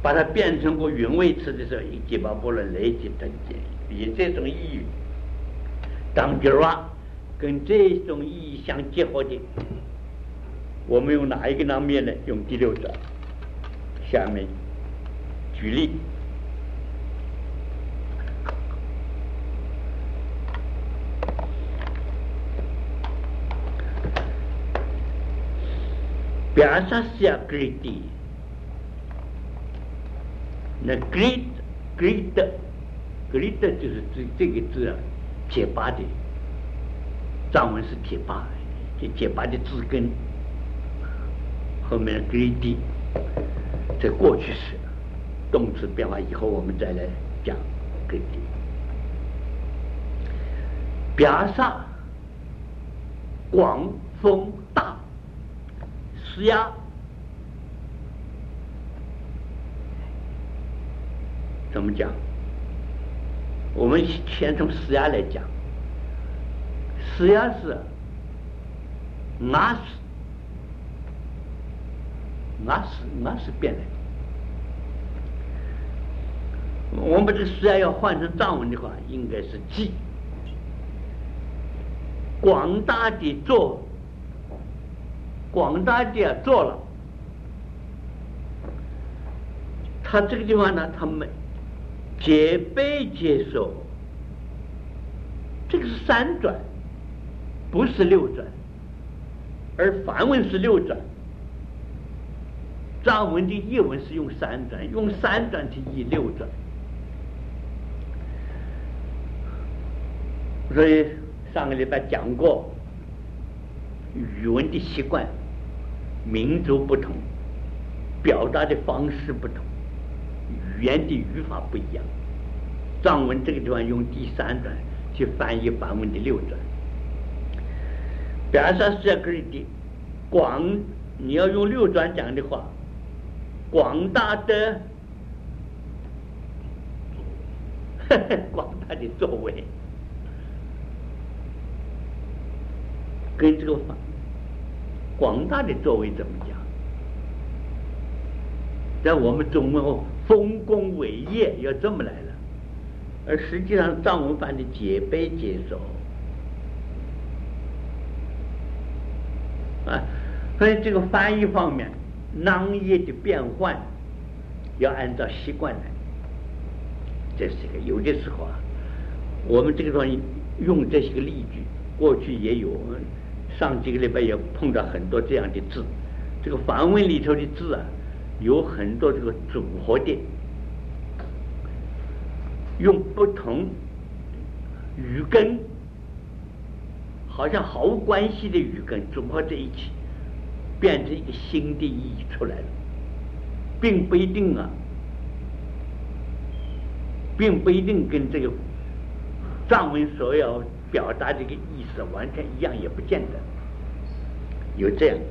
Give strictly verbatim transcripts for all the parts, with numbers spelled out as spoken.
把它变成个原位词的时候，以及把波论累积等级，以这种意义，当今儿啊，跟这种意义相结合的，我们用哪一个当面呢？用第六章。下面举例。Biasa siya kriti， 那 grit grit grit 就是这这个字啊，铁八的，藏文是铁八，这铁八的字根，后面 griti， 这过去式，动词变化以后，我们再来讲 griti。Biasa 广丰大。施压怎么讲？我们先从施压来讲。施压是拿是拿是拿是变来的。我们把这个施压要换成藏文的话，应该是记广大的做。广大的做了，他这个地方呢，他们皆被接受，这个是三转，不是六转，而梵文是六转，藏文的译文是用三转，用三转去译六转，所以上个礼拜讲过，语文的习惯。民族不同，表达的方式不同，语言的语法不一样。藏文这个地方用第三转去翻译梵文的六转。表示是可以的，广你要用六转讲的话，广大的广大的作为，跟这个反。广大的作为怎么讲？在我们中文哦，丰功伟业要这么来了，而实际上藏文翻的皆被接受啊，所以这个翻译方面，囊业的变换要按照习惯来。这是一个有的时候啊，我们这个地方用这些个例句，过去也有。上几个礼拜也碰到很多这样的字，这个梵文里头的字啊，有很多这个组合的，用不同语根，好像毫无关系的语根组合在一起，变成一个新的意义出来了，并不一定啊，并不一定跟这个藏文所要表达这个意思完全一样，也不见得有这样的。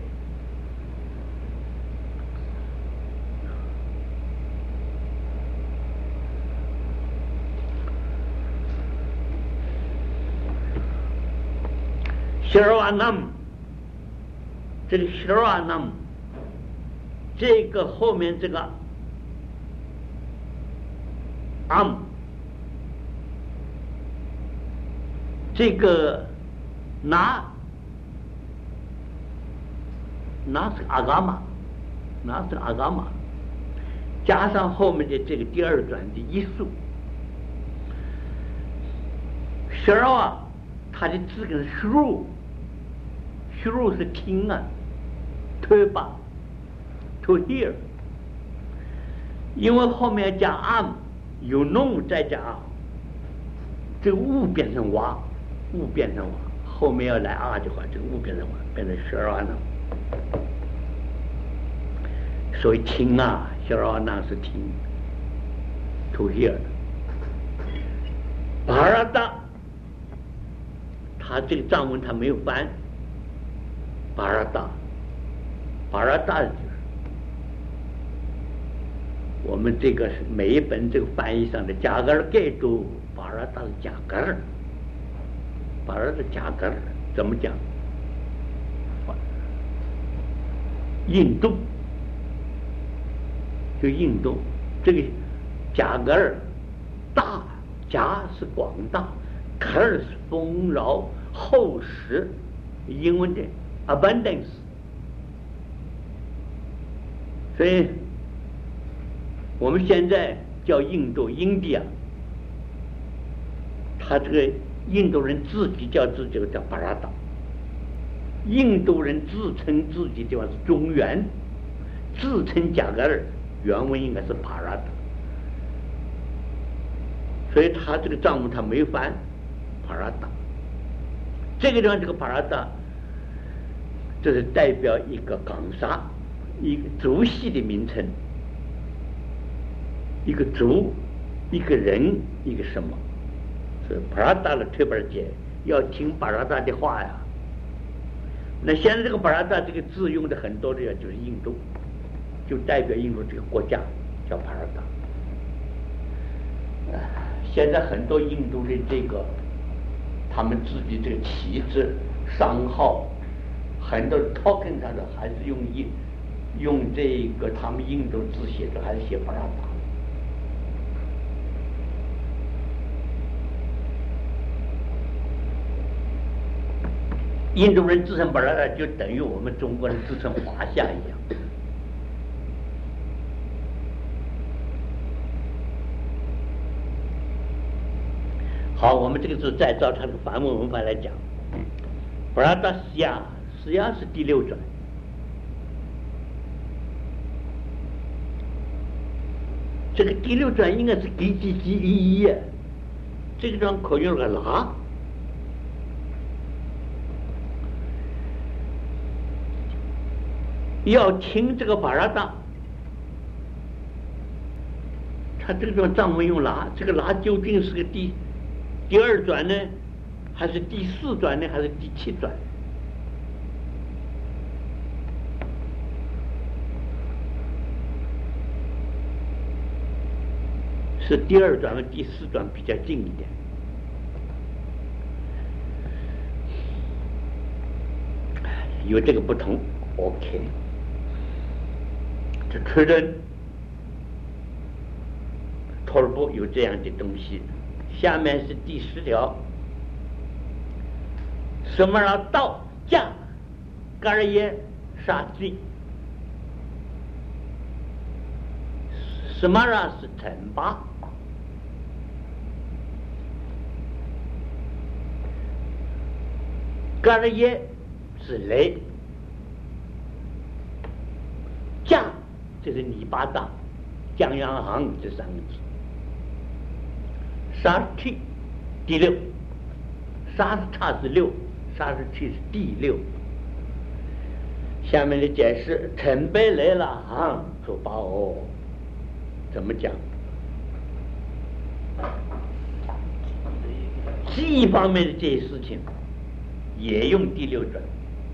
希尔瓦南，这个希尔瓦南，这个后面这个 am。这个拿拿是阿伽玛，拿是阿伽玛，加上后面的这个第二转的一数，十二啊，它的字根是入，入是听啊 ，to 吧 ，to hear， 因为后面加 am 有 no 再加 am， 这个物变成哇。物变成瓦，后面要来啊的话，这个物变成瓦，变成十二万了。所以听啊，十二万是听 ，to hear。巴拉达，他这个藏文他没有翻，巴拉达，巴拉达就是我们这个每一本这个翻译上的加格尔盖都巴拉达是加格尔。把它的价格怎么讲？印度就印度， 这个加格尔大，加是广大，格尔是丰饶厚实，英文的 abundance。所以我们现在叫印度 India， 他这个印度人自己叫自己叫巴拉达，印度人自称自己地方是中原，自称加格尔，原文应该是巴拉达。所以他这个账目他没翻巴拉达，这个地方这个巴拉达，这是代表一个港沙，一个族系的名称，一个族，一个人，一个什么？是巴拉达的推板姐要听巴拉达的话呀。那现在这个巴拉达这个字用的很多的就是印度，就代表印度这个国家叫巴拉达。现在很多印度的这个他们自己这个旗帜商号，很多 token 上的还是用印用这个他们印度字写的，还是写巴拉达。印度人自称巴拉达，就等于我们中国人自称华夏一样。好，我们这个是再照它的梵文文法来讲，巴拉达西亚，西亚是第六转，这个第六转应该是 G G G E E， 这个转可用了个拉。要听这个巴拉达，他这个藏文用拉，这个拉究竟是个第第二转呢，还是第四转呢，还是第七转？是第二转和第四转比较近一点。有这个不同 ，OK。这确认托尔布有这样的东西。下面是第十条，什么让道价嘎尔耶杀罪，什么让是惩罚，嘎尔耶是雷，降就是泥巴大，江洋行这三个字。沙提第六，沙叉是六，沙是提是第六。下面的解释，陈贝来了行说把哦，怎么讲？记忆方面的这些事情也用第六转，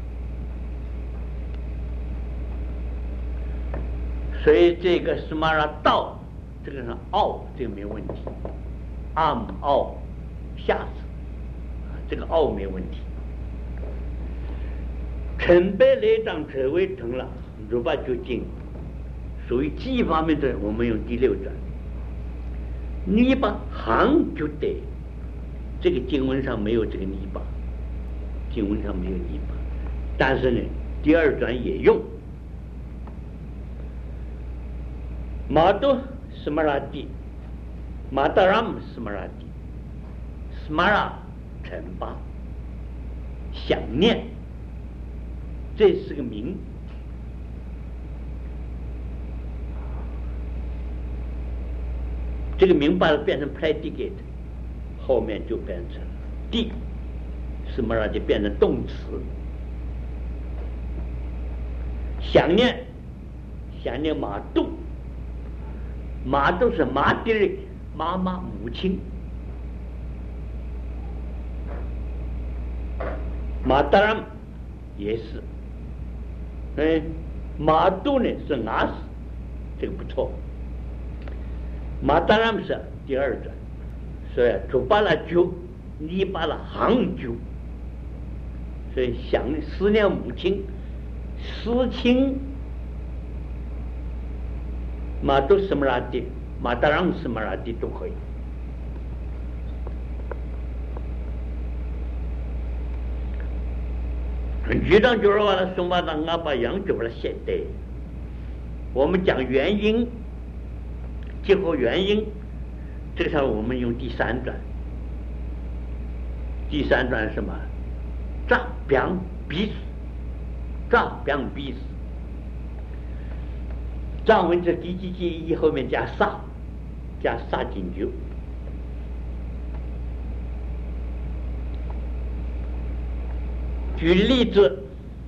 所以这个什么啦道，这个是奥，这个没问题。暗奥下次，这个奥没问题。陈白来长车位成了，如把就进，属于记忆方面的，我们用第六转。泥巴行就得，这个经文上没有这个泥巴，经文上没有泥巴，但是呢，第二转也用。马都什么拉地？马达拉姆斯玛拉蒂，斯玛拉陈巴，想念，这是个名。这个名把它变成 predicate， 后面就变成地，斯玛拉就变成动词。想念，想念马杜，马杜是马蒂瑞。妈妈母亲，马达拉也是，哎，马杜呢是拿死，这个不错。马达拉是第二转，所以主巴拉揪，你巴拉行揪，所以想思念母亲，思亲，马杜什么拉的？ 马达朗斯马拉蒂都可以。局长就是话了，松巴当阿巴扬就把它写对。我们讲原因，结合原因，这个时候我们用第三段。第三段是什么？诈병彼此，诈병彼此。藏文这第几节以后面加杀，加杀进去。举例子，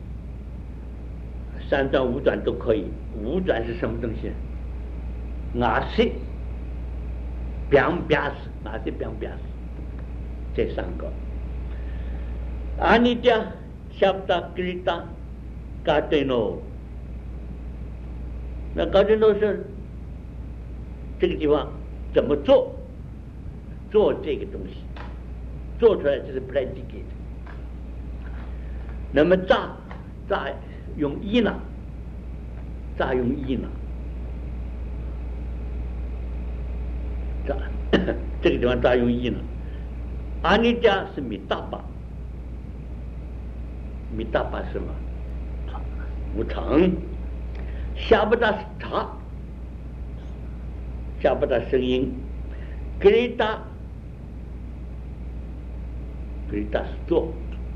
三转五转都可以。五转是什么东西？阿西、병病死、阿西병病死，这三个。阿尼迦、夏布达、格里达、嘎德诺。那嘎德诺是这个地方怎么做？做这个东西，做出来就是 predicate。那么诈诈用伊呢？诈用伊呢？诈这个地方诈用伊呢？阿尼迦是米大巴，米大巴是什么？无常。夏布达是茶，夏布达声音。格里达，格里达是做。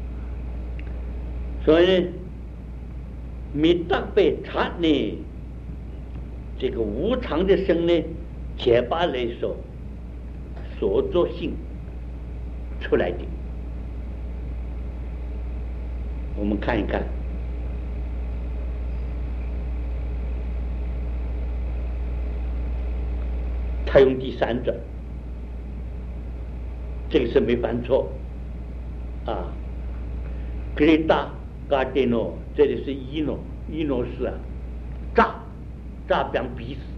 所以呢，米大被茶呢，这个无常的声呢，结巴来说，所作性出来的。我们看一看，他用第三者，这个是没犯错啊。格里达。嘎德诺，这里是伊诺，伊诺是啊，诈诈병彼此，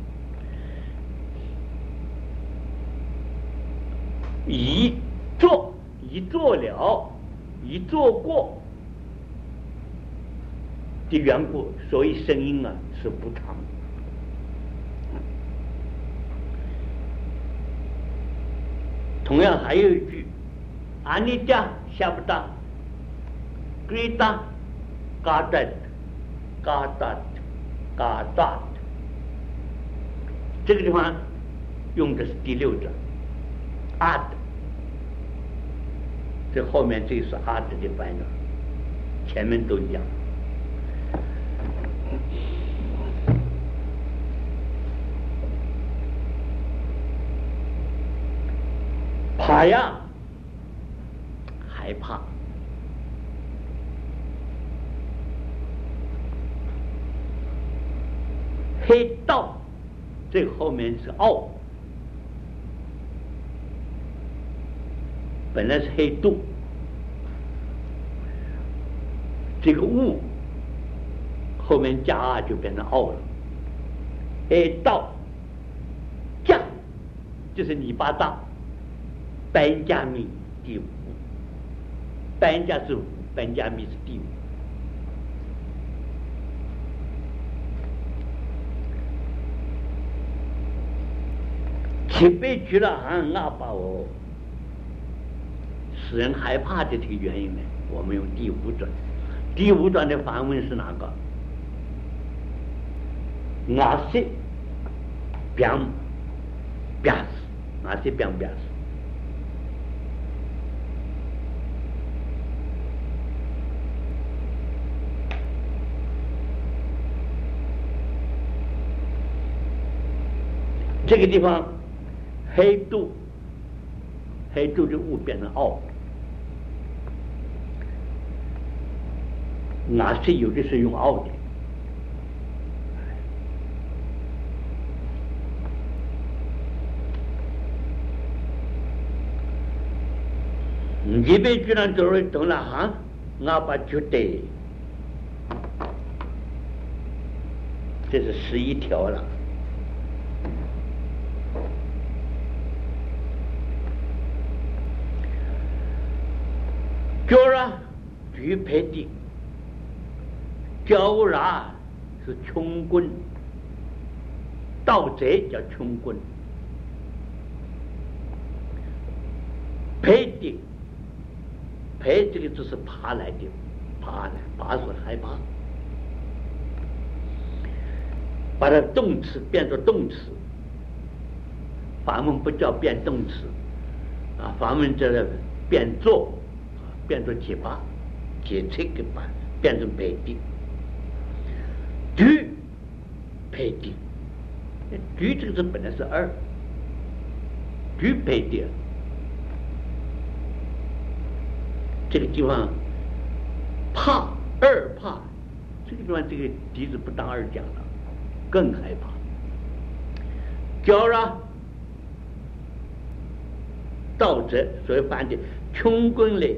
一做一做了，一做过的缘故，所以声音啊是无常。同样还有一句，阿尼迦夏布达。格里达、嘎达、嘎达、嘎达，这个地方用的是第六者，阿德，这后面这是阿德的翻译，前面都一样。怕呀，害怕。黑道，这后面是奥，本来是黑度，这个物后面加啊就变成奥了。黑道，加就是泥巴大，班加密第五，班加是五，班加密是第五。其被举了喊阿巴哦，使人害怕的这个原因呢，我们用第五转。第五转的梵文是哪个？阿西병病死，阿西병病死。这个地方。黑度，黑度的物变成奥，哪些有的是用奥的？你被居然走了懂了哈？阿巴就得，这是十一条了。叫啦，举牌的；叫啦是穷棍， 盗贼叫穷棍，佩的佩这个字是怕来的，怕来怕是害怕，把它动词变作动词，法门不叫变动词啊，法门叫变作，变作结巴，结这个巴变成佩的，举佩的。举这个字本来是二，举佩的，这个地方怕二怕，这个地方这个笛子不当二讲了，更害怕。叫了盗贼，所以翻的穷棍类，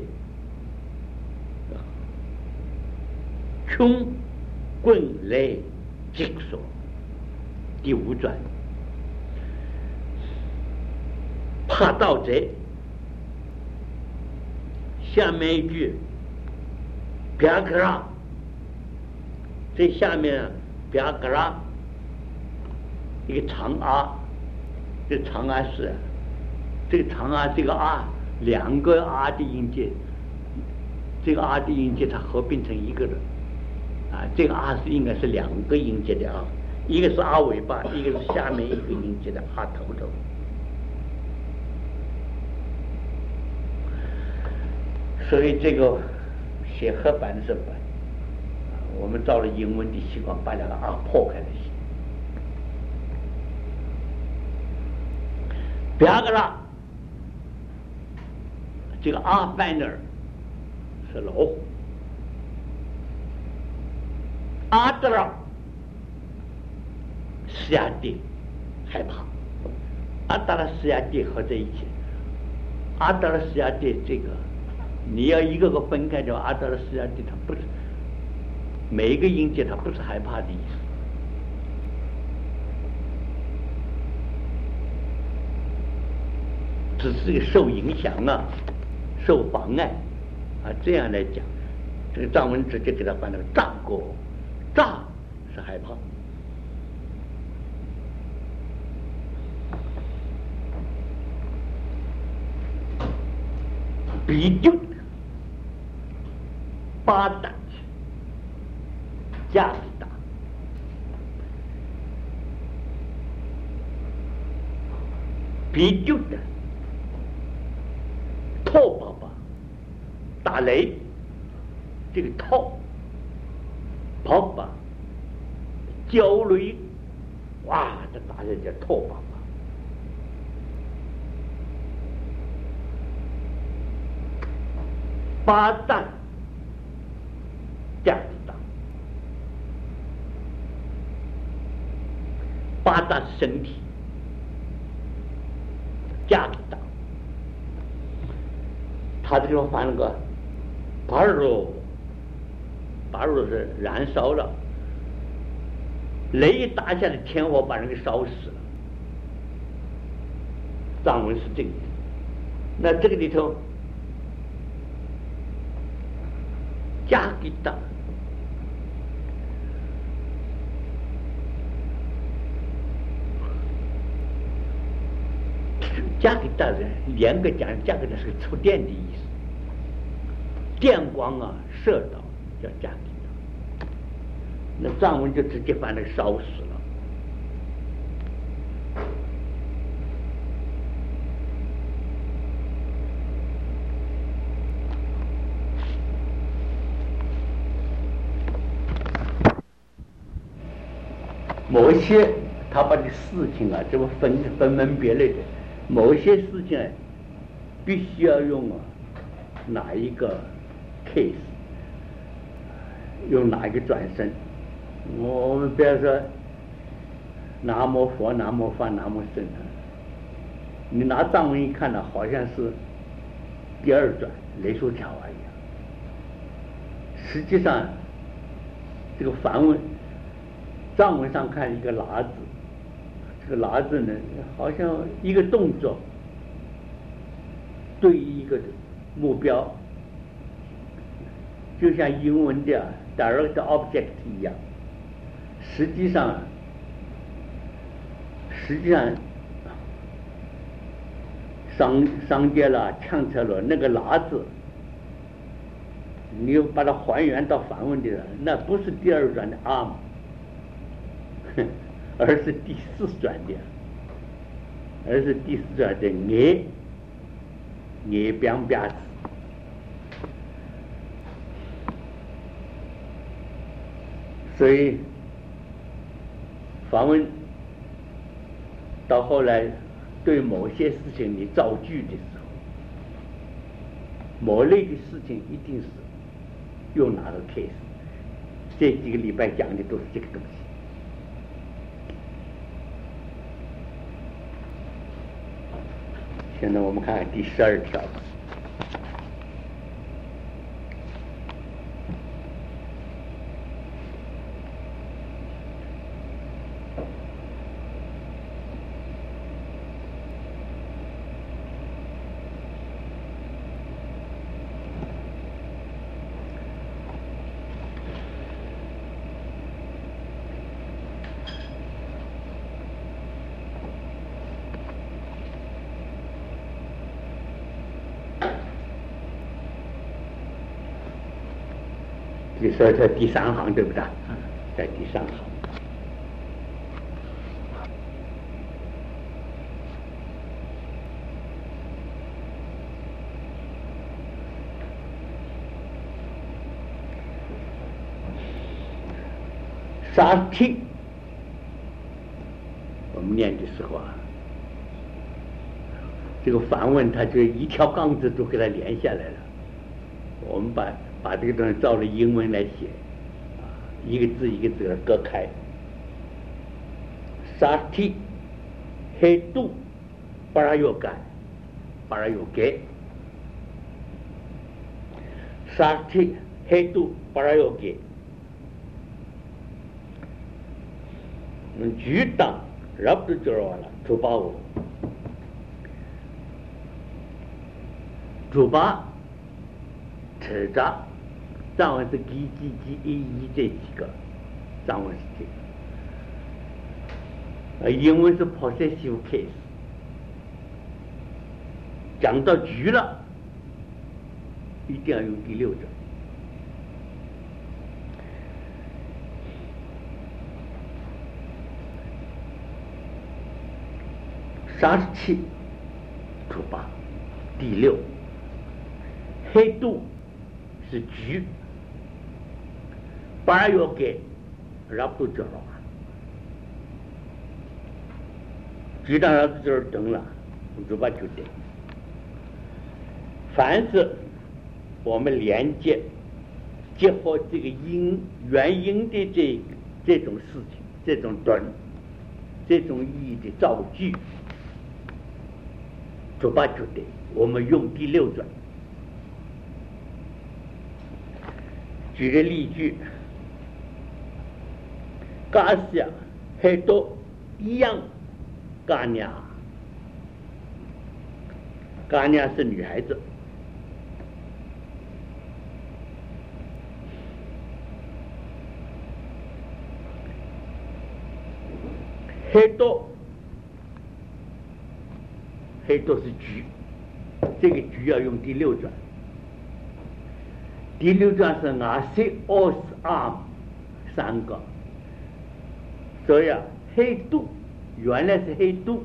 穷棍类即所。第五转，怕盗贼。下面一句，别格拉，这下面别格拉一个长啊，这长啊是这个长啊，这个啊两个啊的音节，这个啊的音节它合并成一个的啊，这个啊是应该是两个音节的啊。一个是啊尾巴，一个是下面一个音节的啊头头。所以这个写黑板的时候，我们照了英文的习惯，把两个啊破开了写。别个啦，这个啊在那儿是老虎，啊的了。施压地害怕，阿达拉施压地合在一起，阿达拉施压地这个你要一个个分开的话，阿达拉施压地它不是每一个音节，它不是害怕的意思，只是受影响啊，受妨碍啊，这样来讲，这个藏文直接给它翻了个炸过，炸是害怕。比丢八胆架子大，比丢的套爸爸打雷，这个套跑吧焦雷，哇，这打人叫套爸爸。八蛋架子大，八蛋身体架子大，他这地方翻了个巴罗，巴罗是燃烧了，雷一打下来，天火把人给烧死了。藏文是这个，那这个里头。加给大，加给大人严格讲，加给大是个触电的意思，电光啊射到叫加给大，那藏文就直接把那个烧死了。某些他把这个事情啊，这么分分门别类的，某些事情、啊、必须要用啊哪一个 case， 用哪一个转身。我们比如说南无佛、南无法、南无僧，你拿藏文一看呢，好像是第二转雷书条而已。实际上，这个梵文。藏文上看一个拿字，这个拿字呢，好像一个动作对于一个目标，就像英文的 direct object 一样。实际上， 实际上，商商界了、强策了，那个拉字，你又把它还原到梵文里了，那不是第二转的 arm， 而是第四转的，而是第四转的眼眼边边子。所以梵文到后来对某些事情你造句的时候，某类的事情一定是用哪个 case。这几个礼拜讲的都是这个东西。现在我们看看第十二条。第十二条第三行对不对？在第三行。沙提，我们念的时候啊，这个梵文它就一条杠子都给它连下来了。我们把把这个东西照着英文来写，啊，一个字一个字割开。沙提，黑度，巴拉有干，巴拉有给。沙提，黑度，巴拉有给。嗯，举当，รับtu jawala，主巴我，主巴，扯着，藏文是 g g g e e 这几个，藏文是这个，呃，英文是 possessive case。讲到局了，一定要用第六者。三十七，主八，第六，黑度是局，八要给，รับtu jawala，局当然就是等了，主八就得。凡是我们连接结合这个因原因的这这种事情，这种短，这种意义的造句。主八就得，我们用第六转。举个例句，嘎西亚很多一样，嘎娘，嘎娘是女孩子，很多。黑都是局，这个局要用第六转。第六转是阿西奥斯阿三个，所以啊，黑度原来是黑度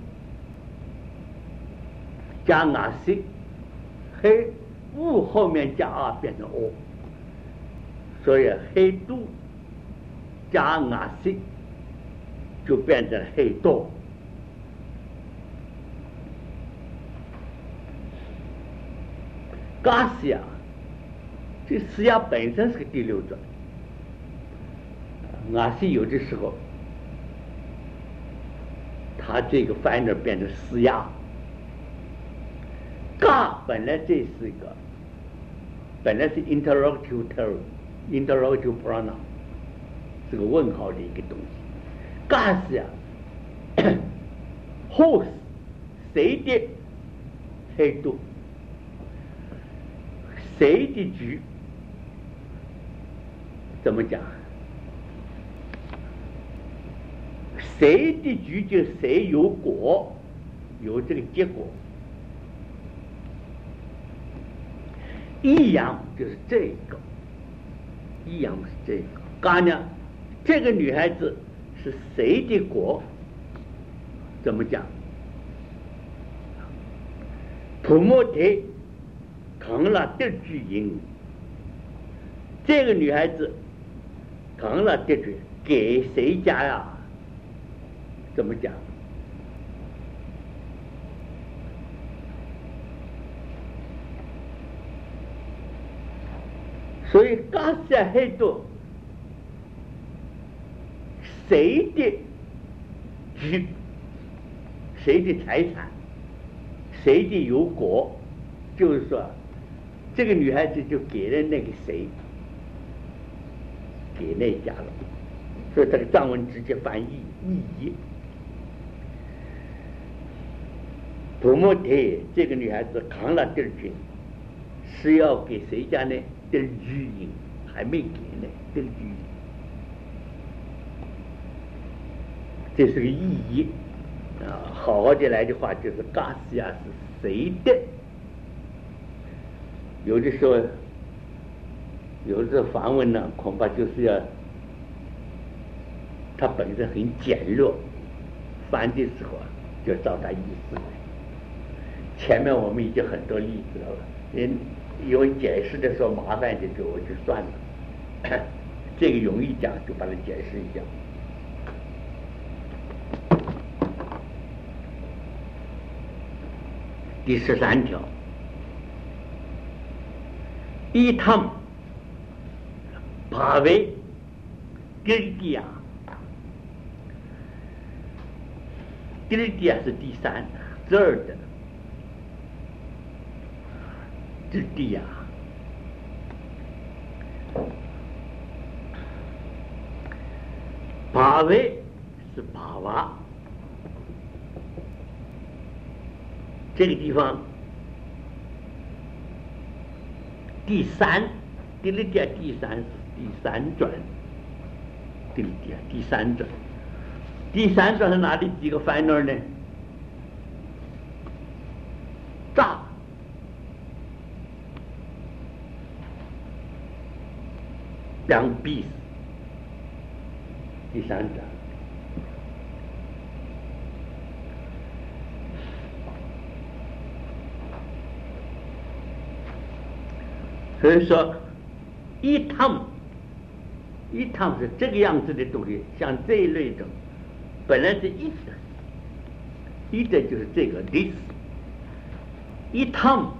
加阿西，黑物后面加啊变成 o， 所以黑度加阿西就变成黑多。嘎西亚，这西亚本身是个第六转，阿西有的时候，它这个 final 变成西亚。嘎本来这是一个，本来是 interrogative term，interrogative pronoun， 是个问号的一个东西。嘎西亚 ，whose 谁的黑度？谁的局怎么讲？ 谁的局就谁有果，有这个结果。一样就是这个，一样是这个。刚讲这个女孩子是谁的果？怎么讲？普莫特扛了德举因，这个女孩子扛了德举，给谁家呀？怎么讲？所以刚才很多谁的局，谁的财产，谁的有果，就是说这个女孩子就给了那个谁，给那家了。所以这个藏文直接翻译意义。普莫特这个女孩子扛了德军，是要给谁家呢？德居因还没给呢，德居因，这是个意义啊。好好的来的话，就是嘎斯亚是谁的？有的时候，有的梵文呢，恐怕就是要它本身很简略，翻的时候就照它意思来。前面我们已经很多例子了，因因为解释的时候麻烦的就我就算了，这个容易讲就把它解释一下。第十三条，一趟巴维格里迪亚，格里迪亚是第三，这儿的。之地呀，巴维是巴瓦，这个地方第三，第二点第三是第三转，第二点第三转，第三转是哪里几个翻那儿呢？炸。两臂，第三章。所以说，一趟，一趟是这个样子的东西，像这一类的，本来是一的，一的就是这个 this， 一趟，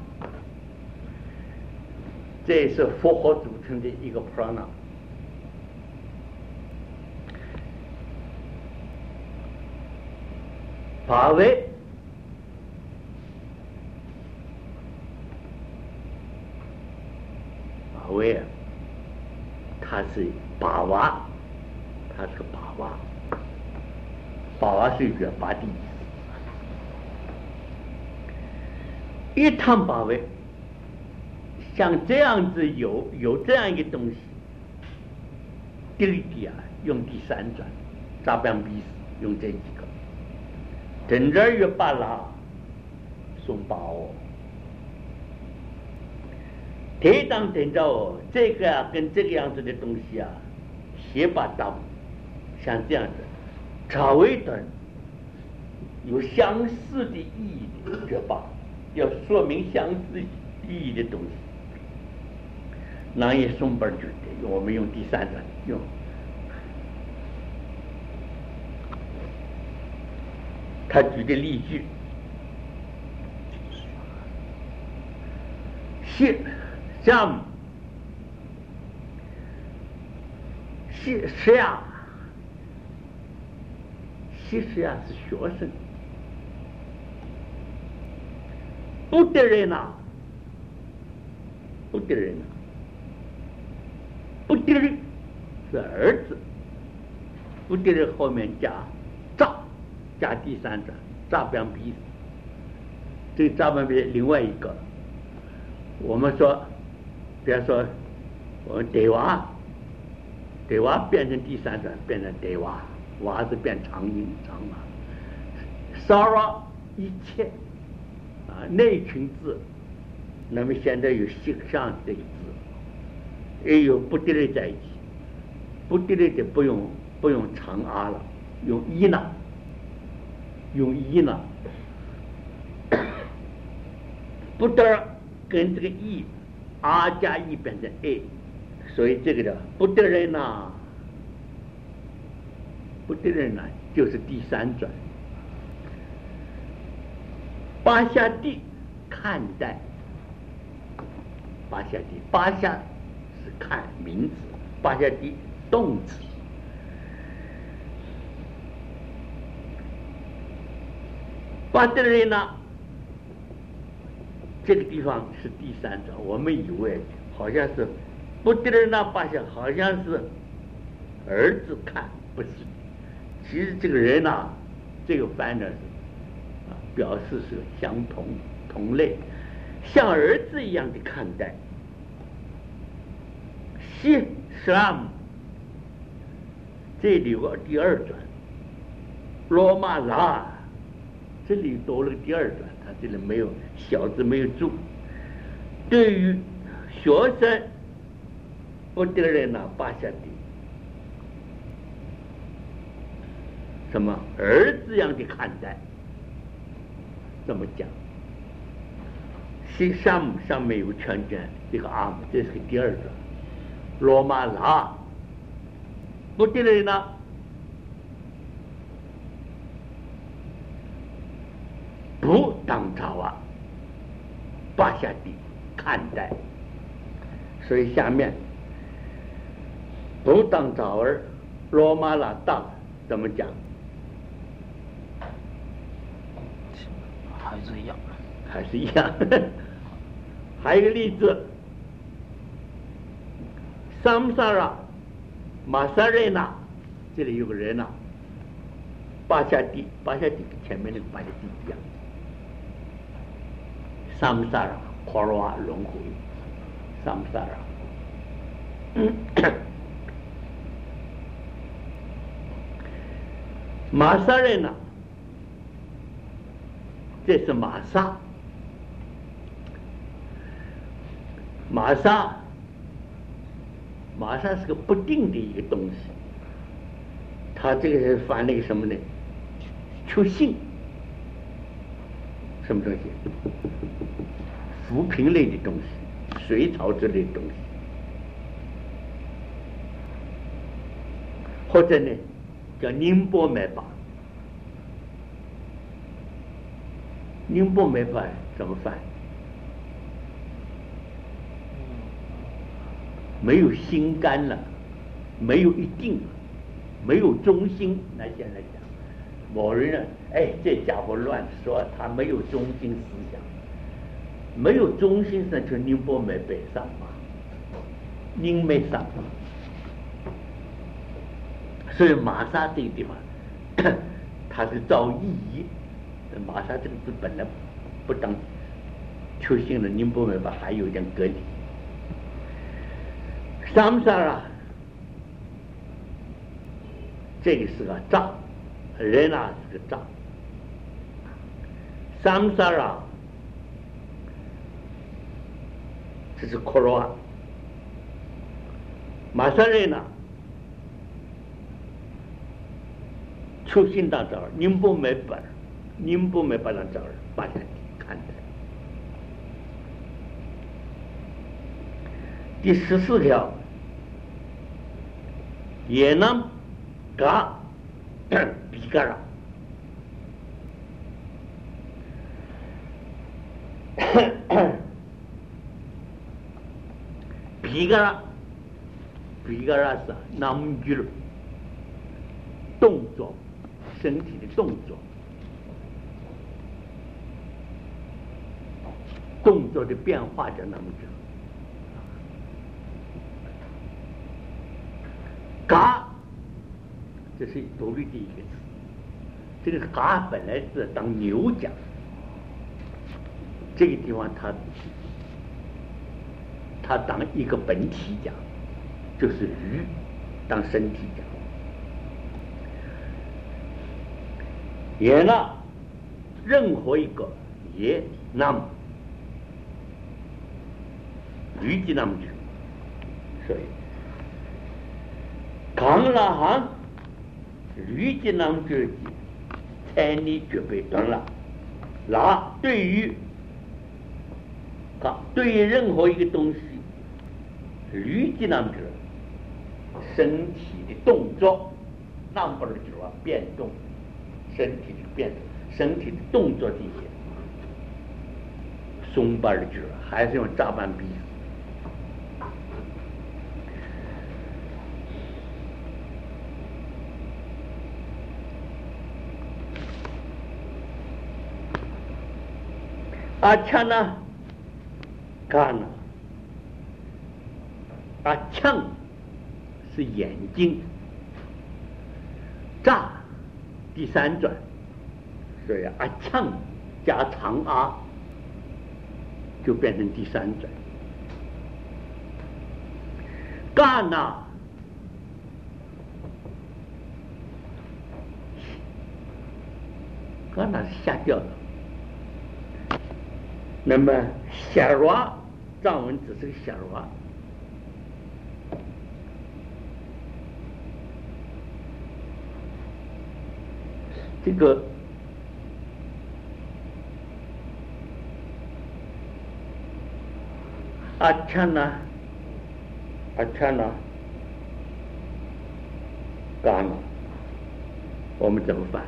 这是复合组成的一个 prana。巴维，巴维啊，他是巴瓦，他是个巴瓦，巴瓦是一个巴蒂，一趟巴维，像这样子有有这样一个东西，第二题啊用第三转，扎邦比斯用这几个。等这儿有巴拉送包哦，这当等着哦，这个啊跟这个样子的东西啊，斜把刀，像这样子，稍微的有相似的意义的这把，要说明相似意义的东西，那也送本就得，我们用第三转用。他举的例句，是像是是呀，其实呀是学生，不得人呐，不得人呐，不得人是儿子，不得人后面加照。加第三转，扎边鼻，这个扎边鼻另外一个，我们说，比方说，我们得娃，得娃变成第三转，变成得娃， 娃子变长音长马，骚扰一切啊那群字。那么现在有姓上这个字，也有不得力在一起，不得力的不用不用长啊了，用一呢，用一呢，不得跟这个一啊加一变成 a， 所以这个的不得人呐，不得人呐就是第三转。八下地看待。八下地，八下是看名词，八下地动词。八得人呢，这个地方是第三转，我们以为好像是不得人呢，八下好像是儿子看，不是。其实这个人呢，这个翻呢是啊，表示是相同同类。像儿子一样的看待，西什姆这里有个第二转，罗马拉这里多了个第二转，他这里没有小字没有注。对于学生不得人呢，八下地，什么儿子一样的看待，这么讲。西山姆上面有圈圈，这个阿姆这是个第二转，罗马拉不得人呢，不当朝啊，八下地看待，所以下面不当朝儿，罗马拉当怎么讲？ 还是一样， 还是一样。还有一个例子，萨姆萨拉马萨瑞纳，这里有个人呐、啊，八下地，八下地跟前面那个八下地一样。萨姆萨拉夸罗瓦轮回，萨姆萨拉，马萨瑞纳，这是玛莎。玛莎，玛莎是个不定的一个东西，它这个是翻那个什么呢？出性，什么东西？浮萍类的东西，水草之类的东西，或者呢叫宁波美巴。宁波美巴怎么翻？没有心肝了，没有一定了，没有中心。那现在讲，某人呢，哎，这家伙乱说，他没有中心思想，没有中心思想就宁波没北上嘛，宁没上嘛。所以玛莎这个地方，它是造意义。玛莎这个字本来不当出现了宁波美吧，还有点隔离。萨姆萨拉，这个是个藏，人啊是个藏。萨姆萨拉，这是科罗瓦，马萨人呢，出现到这儿，宁波没本，宁波没把它这儿把它看的。第十四条。也能嘎比嘎拉，比嘎拉，比嘎拉是那么句了，动作，身体的动作，动作的变化叫那么句。嘎，这是独立的一个词。这个嘎本来是当牛讲，这个地方它它当一个本体讲，就是鱼当身体讲。 也那任何一个也那么律己那么去，所以강라한律己那么去才你绝对断了。那对于啊，对于任何一个东西，律己那么身体的动作，那么的就要变动，身体的变动，身体的动作这些，松巴的句还是用扎板比。阿强呢？干呢？阿强是眼睛，乍第三转，所以阿强加长阿就变成第三转。干呢？干呢是下调的。那么夏娃藏文只是个夏娃，这个阿强呢，阿强呢，干了，我们怎么办？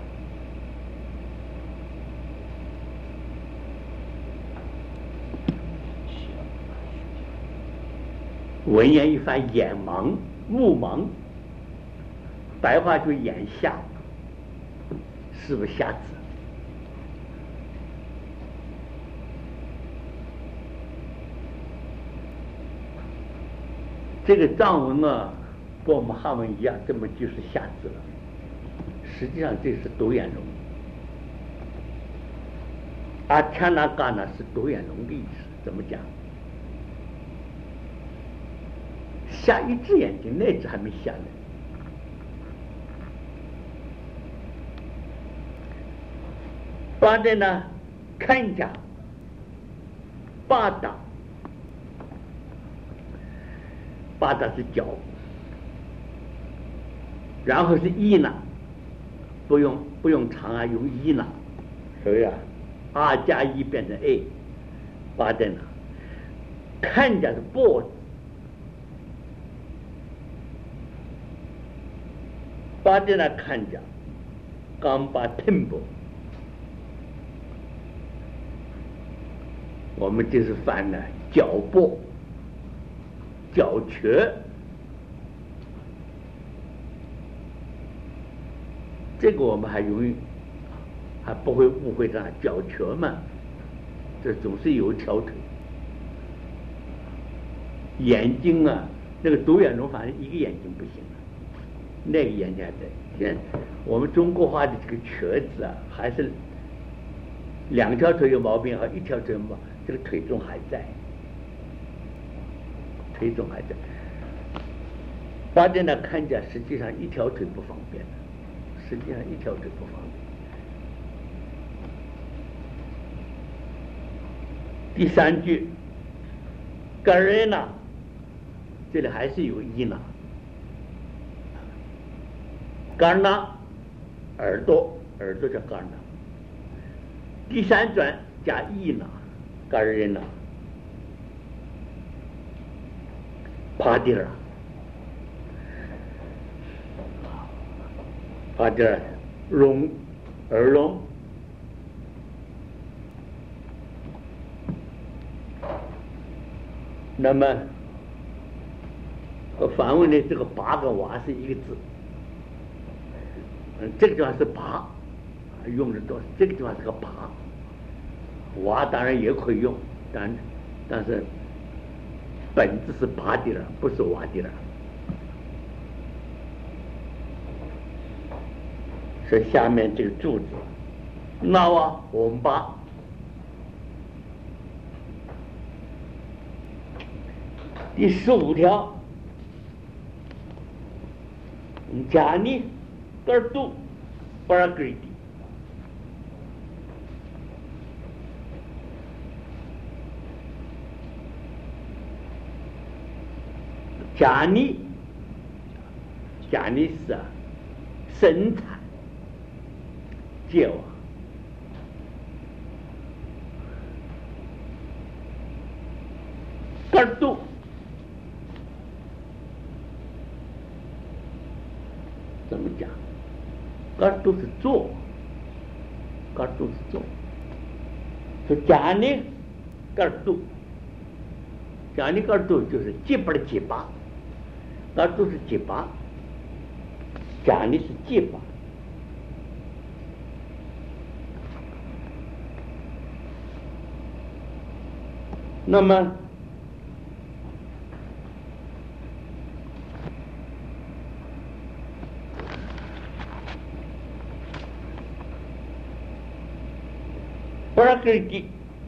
文言一翻，眼盲、目盲，白话就眼瞎，是不是瞎子？这个藏文啊，跟我们汉文一样，这么就是瞎子了。实际上这是独眼龙，阿恰那嘎呢是独眼龙的意思，怎么讲？下一只眼睛，那只还没下来。把这呢，看家，八达，八达是脚，然后是一呢，不用不用长啊，用一呢，所以啊，二加一变成 a， 八达呢，看家是脖子。把这呢看着，刚把 temple， 我们就是翻了脚部、脚瘸，这个我们还容易，还不会误会上脚瘸嘛，这总是有一条腿。眼睛啊，那个独眼龙反正一个眼睛不行。那个眼睛还在，现我们中国话的这个瘸子啊，还是两条腿有毛病，和一条腿有毛病，这个腿中还在，腿中还在。八点呢看见，实际上一条腿不方便，实际上一条腿不方便。第三句，个人呢，这里还是有一呢。干呐，耳朵，耳朵叫干呐。第三转加一呢，干人呐，趴地儿，趴地儿，聋，耳聋。那么和梵文的这个八个娃是一个字。这个地方是拔，用的多。这个地方是个拔，娃当然也可以用，但但是本质是拔的了，不是娃的了。所以下面这个柱子，那哇我们拔，第十五条，加你。根度，巴拉格蒂， 家里家里是啊，生产结网，这儿都怎么讲？这儿都是做，这儿都是做。说家里这儿都，家里这儿都就是结巴的结巴，这儿都是结巴，家里是结巴。那么Prakriti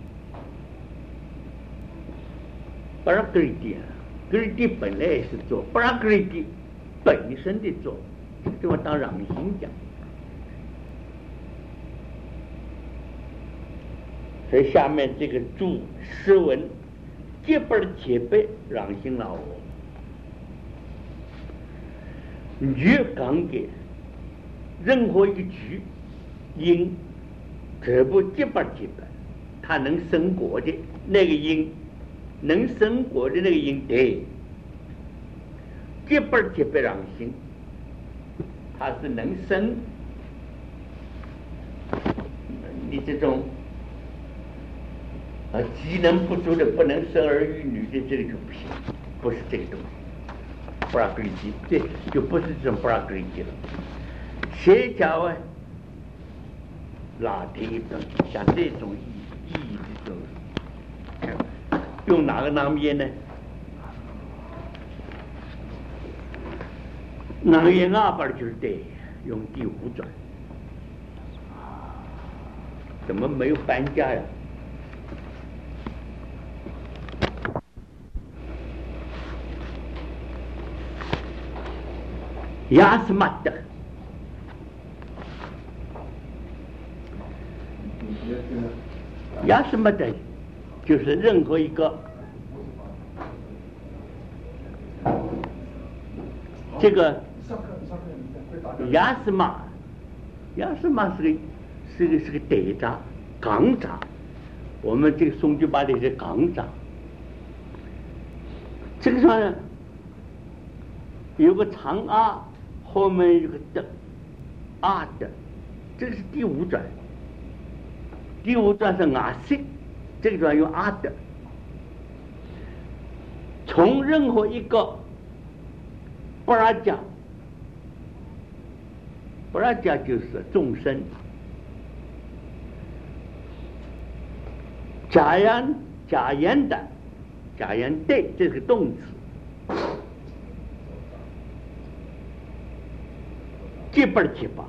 Prakriti 啊 ，Kriti 本来也是做 Prakriti 本身的做，这个地方当让心讲。所以下面这个注释文，结巴的结背让心了我，越讲给任何一个句音。这部结巴结巴，它能生过的那个音，能生过的那个音，对，结巴结巴让心，它是能生。你这种啊机能不足的，不能生儿育女的，这个就不行，不是这个东西，不拉格里基，这就不是这种不拉格里基了。谁叫啊？拉丁的像这种意义的这种，用哪个南音呢？南音阿巴就是对，用第五转，怎么没有搬家呀？亚斯马德。亚什么的，就是任何一个这个亚什么，亚什么是个是个是个德扎钢扎，我们这个松居巴的是钢扎，这个上有个长啊，后面有个的啊的，这个是第五转。第五段是阿西，这个段用阿的。从任何一个布拉加，布拉加就是众生。假言假言的，假言对，这是个动词。结巴结巴。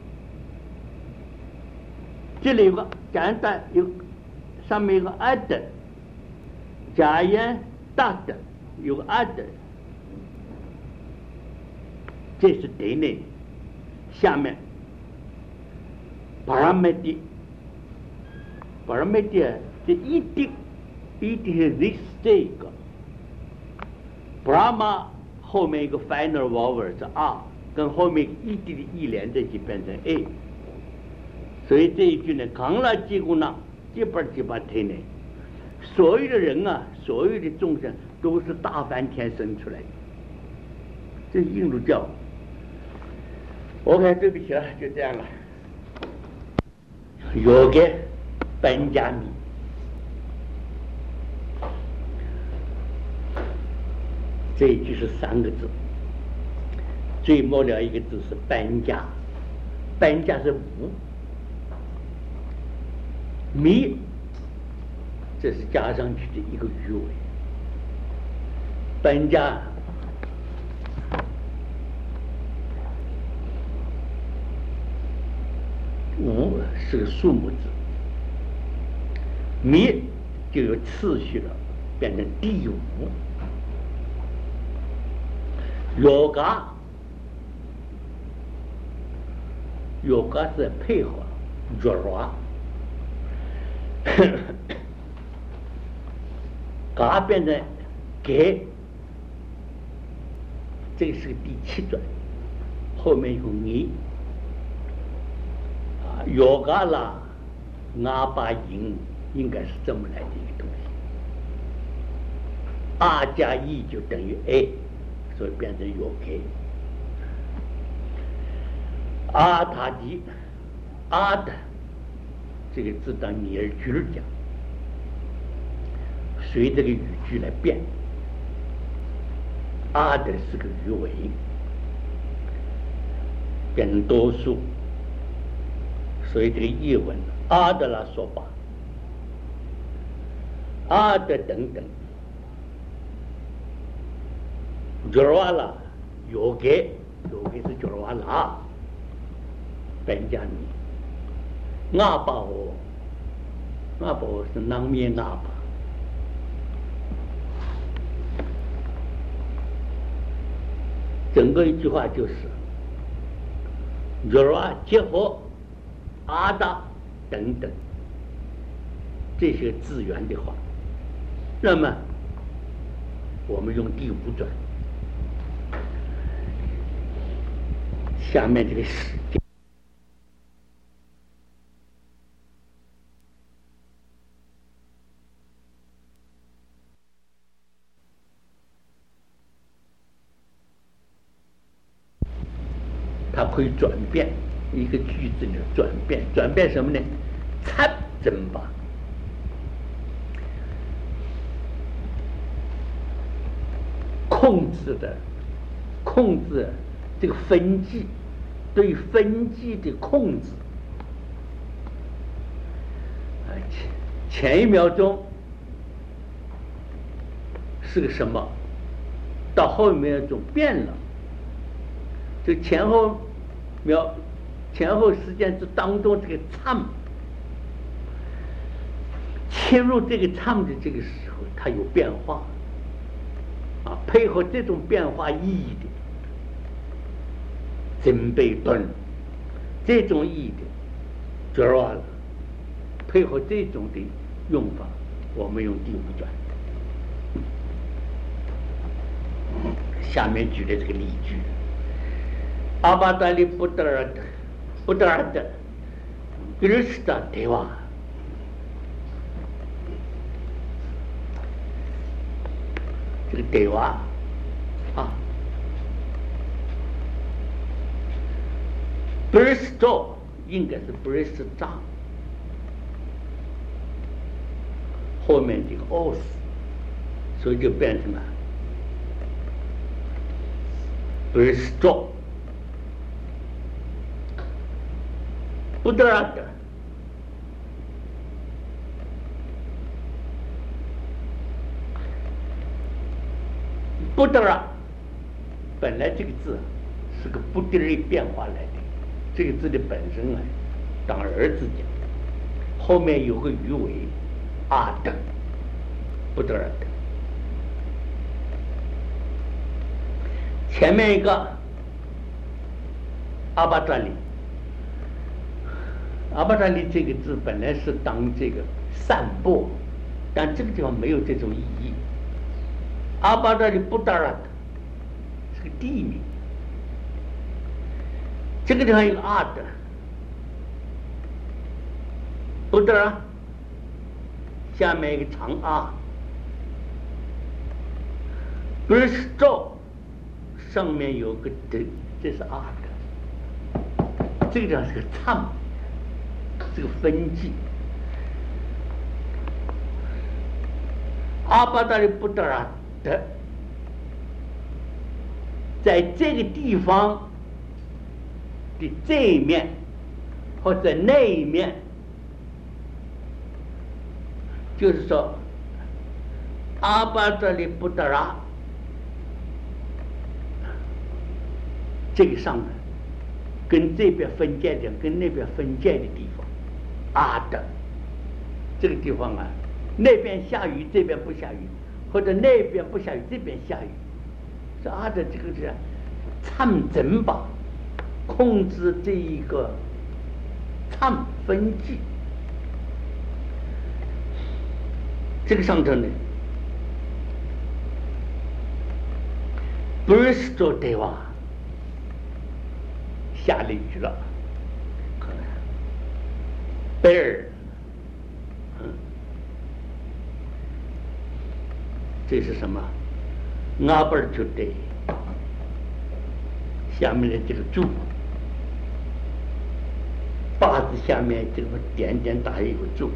这里有个假言大，有上面有个阿的，假言大的有个阿的，这是对内。下面巴拉梅蒂，巴拉梅蒂这一定一定是 this 这个，布拉玛后面一个 final vowel 是 R， 跟后面一定的一连在一起变成 A。所以这一句呢，康拉结果呢，结巴结巴推呢，所有的人啊，所有的众生都是大梵天生出来的，这是印度教。OK， 对不起了，就这样了。有个班加米，这一句是三个字，最末了一个字是班加，班加是五。米，这是加上去的一个语尾。班加五是个数目字，米就有次序了，变成第五。有嘎，有嘎是配合弱弱。嘎变成给， 这个是个第七转，后面有你啊，药嘎啦、阿巴银，应该是这么来的一个东西。阿加一就等于 A， 所以变成药给。阿塔吉，阿的这个字当拟尔句儿讲，随这个语句来变。阿的是个语尾，变成多数，所以这个译文阿的啦说法，阿的等等，觉罗瓦拉有给有给是觉罗瓦拉，本家你阿巴哦，阿巴哦是南面阿巴。整个一句话就是，觉罗瓦结合阿达等等这些资源的话，那么我们用第五转，下面这个是它可以转变一个句子的转变，转变什么呢？参真吧，控制的控制这个分际，对分际的控制。前前一秒钟是个什么，到后一秒钟变了。这前后秒前后时间这当中，这个参切入这个参的这个时候，它有变化啊，配合这种变化意义的真背顿，这种意义的觉罗了，配合这种的用法，我们用第五转。下面举的这个例句。阿巴达里布德尔德，布德尔德，格鲁斯达对话。这个对话啊，布里斯托应该是布里斯扎，后面这个奥斯，所以就变成了布里斯托。不得了的，不得了。本来这个字是个不得力变化来的，这个字的本身啊，当儿子讲，后面有个鱼尾，啊的，不得了的。前面一个阿巴扎里。阿巴扎里这个字本来是当这个散播，但这个地方没有这种意义。阿巴扎里不达拉是个地名，这个地方有个阿的，不达拉下面一个长阿，不是照上面有个德，这是阿的，这个地方是个唱。这个分际，阿巴达里布达拉的，在这个地方的这一面或者那一面，就是说，阿巴达里布达拉这个上面跟这边分界的，跟那边分界的地方。阿的这个地方啊，那边下雨，这边不下雨，或者那边不下雨，这边下雨，是阿的这个是参整吧，控制这一个参分际。这个上头呢， 不是做对哇，下了雨了，可能贝尔，嗯，这是什么？阿贝尔就对，下面的这个柱，八字下面这个点点打一个柱，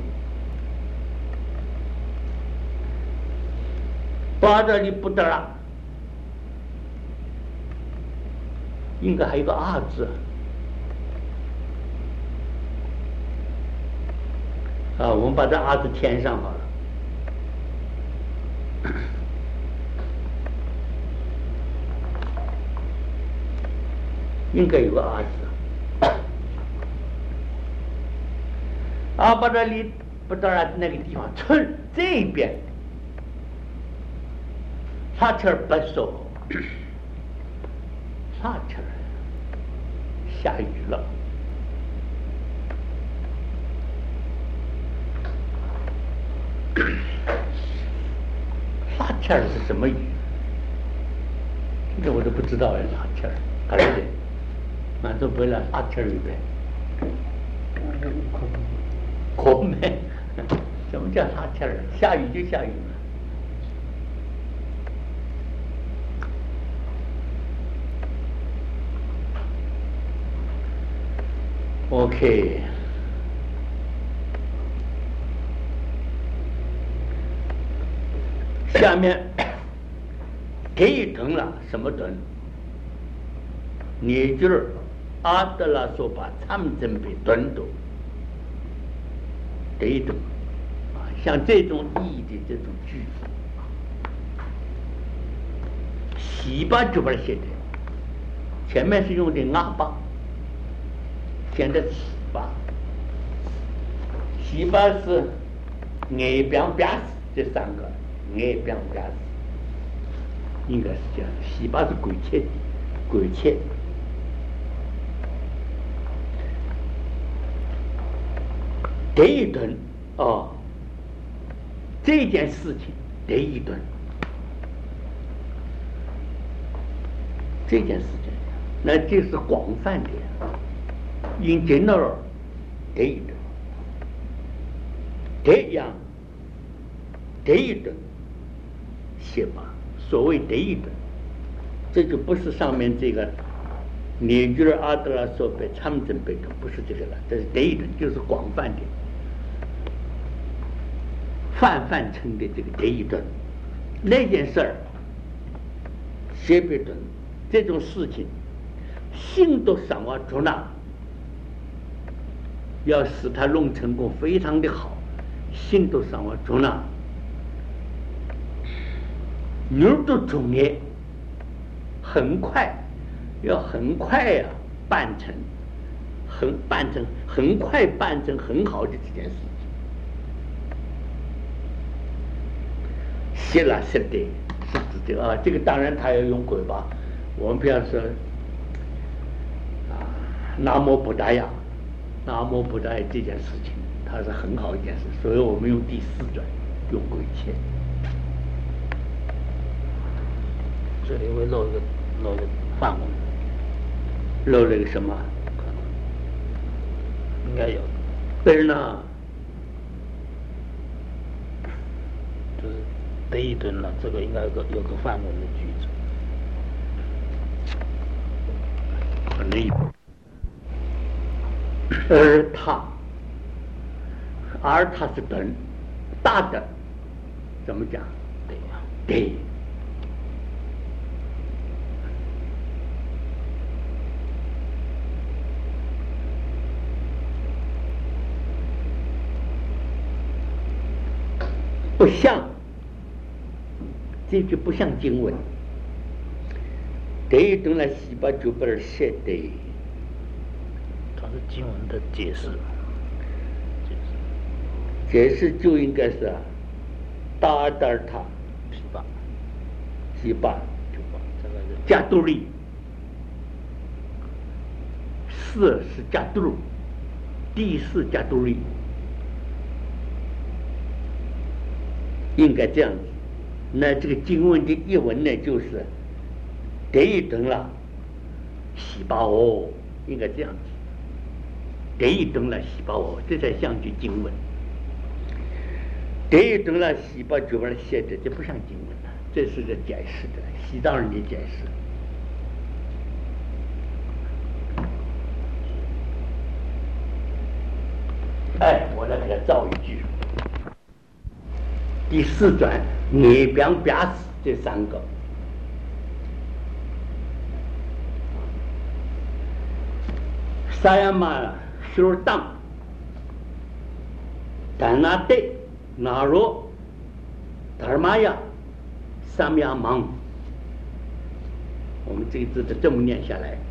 八这里不得了。应该还有个二字啊，我们把这二字填上好了。应该有个二字，啊，把这里不到了那个地方，村这边，啥气儿不收，啥气儿？下雨了，啥气儿是什么雨？这我都不知道呀，啥气儿？还是的，俺都不了啥气儿雨呗？可没，什么叫啥气儿？下雨就下雨嘛。OK， 下面给一顿了，什么顿？也就是阿德拉说把参真被顿住，给一顿啊，像这种意义的这种句子，西巴就把它写的，前面是用的阿巴。现在西巴，西巴是爱边边这三个，爱边边应该是这样。西巴是鬼切，鬼切。这一顿哦，这件事情这一顿，这件事情，那就是广泛的。in general， 这一顿，这样，这一顿，写吧。所谓这一顿，这就不是上面这个尼居尔阿德拉说被参真被动，不是这个了。这是这一顿，就是广泛的、泛泛称的这个这一顿。那件事儿，写别顿这种事情，性都上瓦出纳。要使它弄成功非常的好，心都上我中了，牛都中业，很快，要很快呀、啊、办成，很办成，很快办成很好的这件事情。写了写的，是指的啊，这个当然他要用鬼吧，我们不要说啊，南无布达雅。南无布达雅这件事情，它是很好一件事，所以我们用第四转，用鬼切。 这里会漏一个漏一个范文， 漏了一个什么？ 应该有。 但是呢， 就是这一顿了，这个应该有个有个范文的句子。 可能有。而他，而他是等大的，怎么讲？ 对呀、啊， 对。不像，这句不像经文。这一段呢，西巴就把它写的。 它是经文的解释， 解释，解释就应该是啊，达达尔塔， 西巴， 西巴， 西巴，这个是加杜利，四是加杜鲁，第四加杜利，应该这样子。那这个经文的译文呢，就是得一顿了，西巴哦，应该这样子。得一顿了，西巴哦，这才像句经文。得一顿了，西巴就把它写的，这不像经文了，这是这解释的，西藏人的解释。哎，我来给他造一句。第四段你边边死这三个，萨亚玛修当丹那德那罗达尔玛呀三亚芒，我们这一字就这么念下来。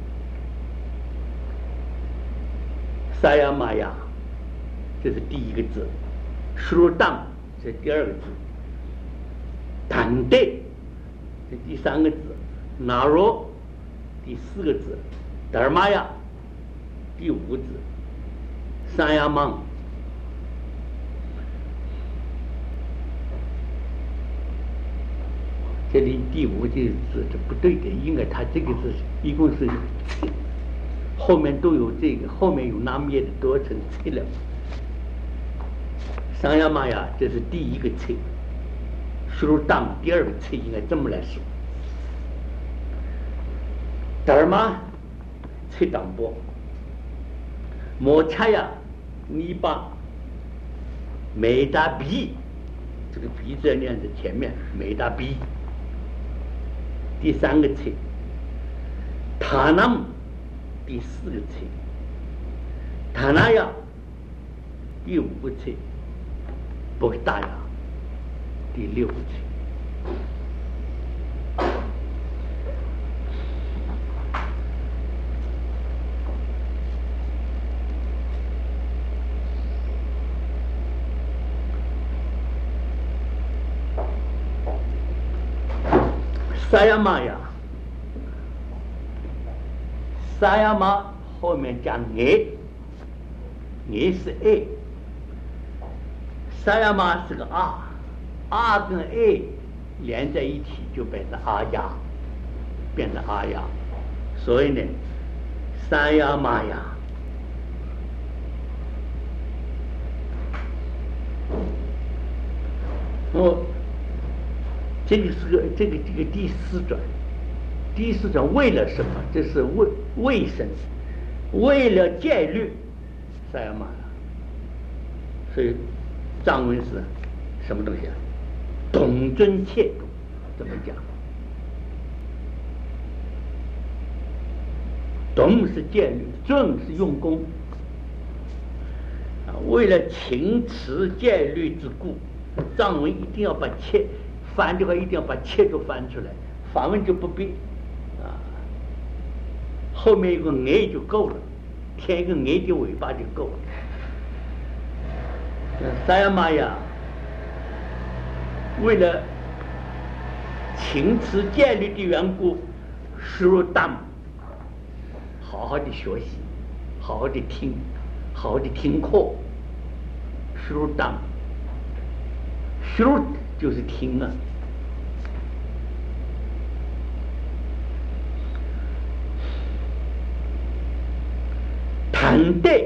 萨亚玛呀，这是第一个字，修当这第二个字，坦德这第三个字，那罗第四个字，达尔玛呀第五个字，三亚芒。这里第五个字是不对的，应该它这个是一共是后面都有这个，后面有那灭的多成册了。三亚玛呀，这是第一个册，修当第二个册，应该这么来说。达尔玛册当波，摩恰呀尼巴梅达比，这个比字念在前面，梅达比。第三个册，塔南第四个册，塔那亚第五个册，布克达亚第六个册。萨亚玛呀，萨亚玛后面加哎，哎是哎，萨亚玛是个啊，啊跟哎连在一起就变成阿呀，变成阿呀，所以呢，萨亚玛呀，哦。这个是个这个这个第四转，第四转为了什么？这是为为什么？为了戒律，萨亚玛呀。所以藏文是什么东西啊？懂尊切度，怎么讲？懂是戒律，尊是用功。啊，为了勤持戒律之故，藏文一定要把切。翻的话一定要把切都翻出来，梵文就不必啊。后面有个哎就够了，添一个哎的尾巴就够了。萨亚玛呀，为了勤持戒律的缘故，输入当好好的学习，好好的听，好好的听课。输入当，输入就是听啊。坦德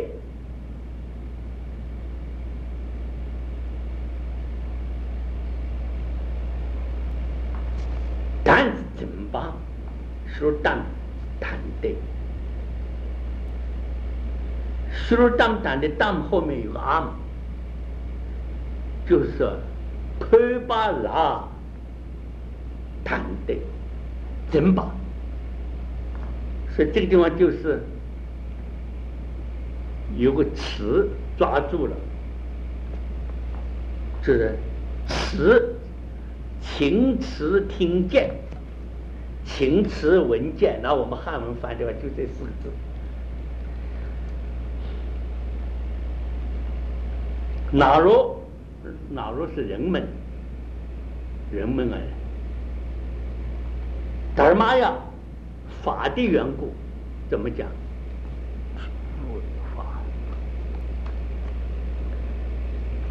坦是怎么说当坦德说当坦的当后面有个阿姆，就是推巴拉坦德真把，所以这个地方就是有个词抓住了，就是词情词听见，情词闻见，那我们汉文翻的话就这四个字。哪若哪若是人们，人们啊，达尔玛呀，法的缘故，怎么讲？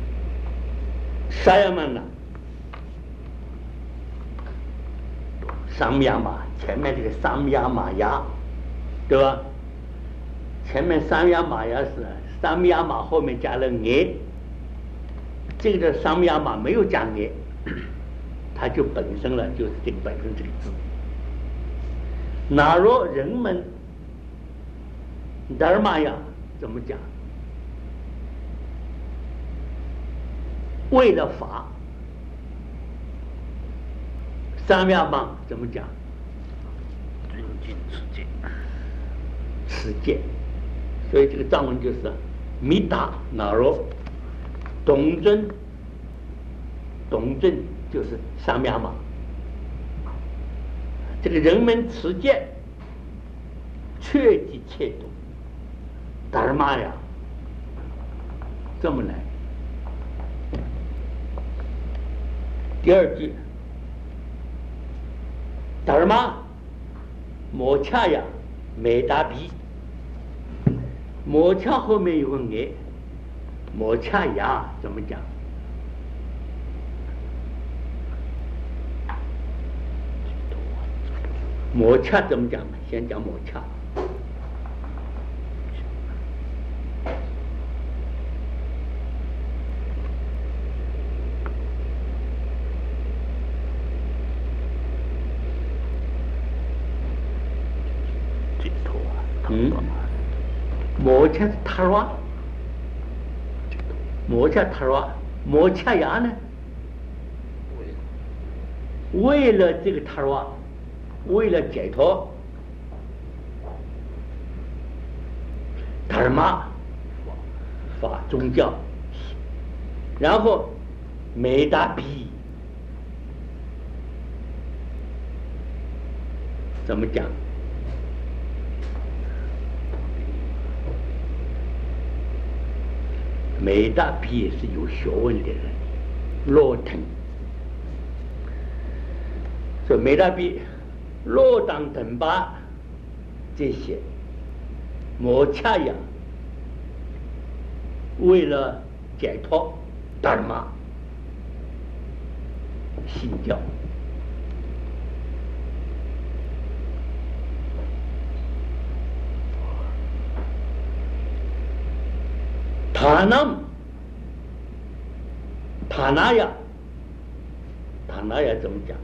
萨亚曼呐， 三亚马，前面这个三亚马牙，对吧？前面三亚马牙是三亚马后面加了耶，这个三亚马没有加耶，它就本身了，就是这个本身这个字。那若人们达尔玛呀怎么讲？为了法，三亚马怎么讲？ 尊敬持戒， 持戒。所以这个藏文就是弥达那罗，董尊，董尊就是三亚马。这个人们持戒，切记切懂，达尔玛呀，这么来。第二句，达尔玛，摩恰呀，美达比。摩恰后面有个耶，摩恰呀怎么讲？摩恰怎么讲？先讲摩恰。嗯，摩恰是塔瓦，摩恰塔瓦，摩恰呀呢？为了这个塔瓦，为了解脱，塔尔玛法宗教，然后美达比怎么讲？美达比也是有学问的人，罗腾。说美达比、罗当等巴这些摩恰呀，为了解脱达尔玛信教。塔南，塔那呀，塔那呀怎么讲？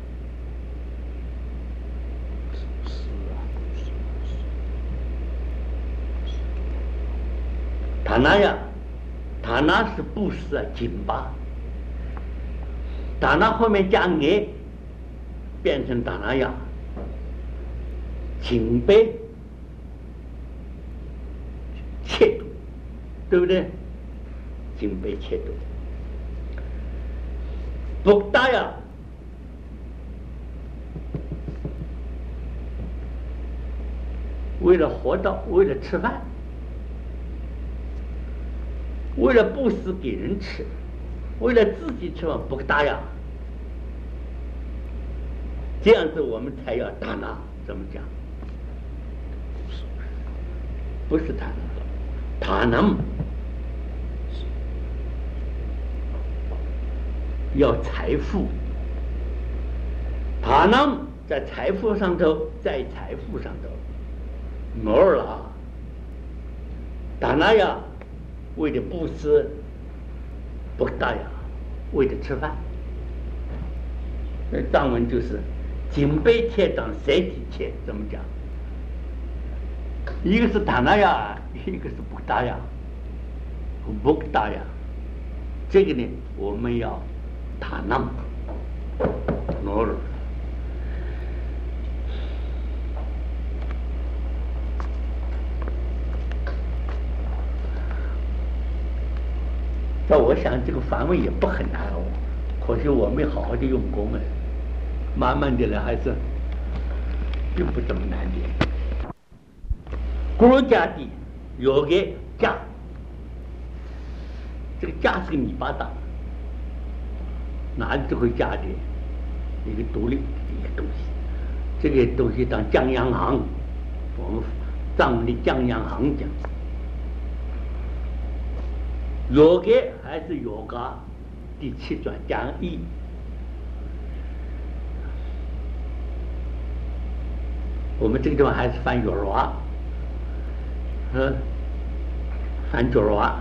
塔那呀，塔那是布施啊，紧巴。塔那后面加耶，变成塔那呀，紧背，切度，对不对？紧背切度。不大呀，为了活到，为了吃饭，为了布施给人吃，为了自己吃饭，不大呀。这样子我们才要达那，怎么讲？不是达那，达那要财富，达那在财富上头，在财富上头，摩尔拉，达那呀，为了布施，不大呀，为了吃饭。那藏文就是紧背切当谁体切，怎么讲？一个是达那呀，一个是不大呀，不大呀。这个呢，我们要塔那摩尔。那我想这个梵文也不很难哦，可惜我没好好的用功哎，慢慢的来还是并不怎么难的。古鲁加的有个加，这个加是个泥巴大，哪里都会加的一个独立的一个东西。这个东西当江洋行，我们藏文的江洋行讲。有个还是有个，第七转讲义， 我们这个地方还是翻角儿娃，嗯，翻角儿娃。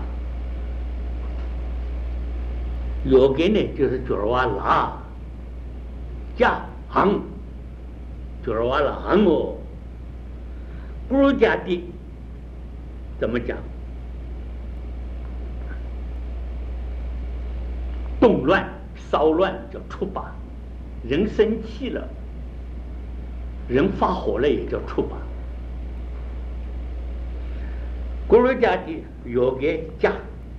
有给呢就是角儿娃拉，加行，角儿娃拉行哦。咕噜加的怎么讲？动乱、骚乱叫触拔，人生气了，人发火了也叫触拔。咕噜加的有给加。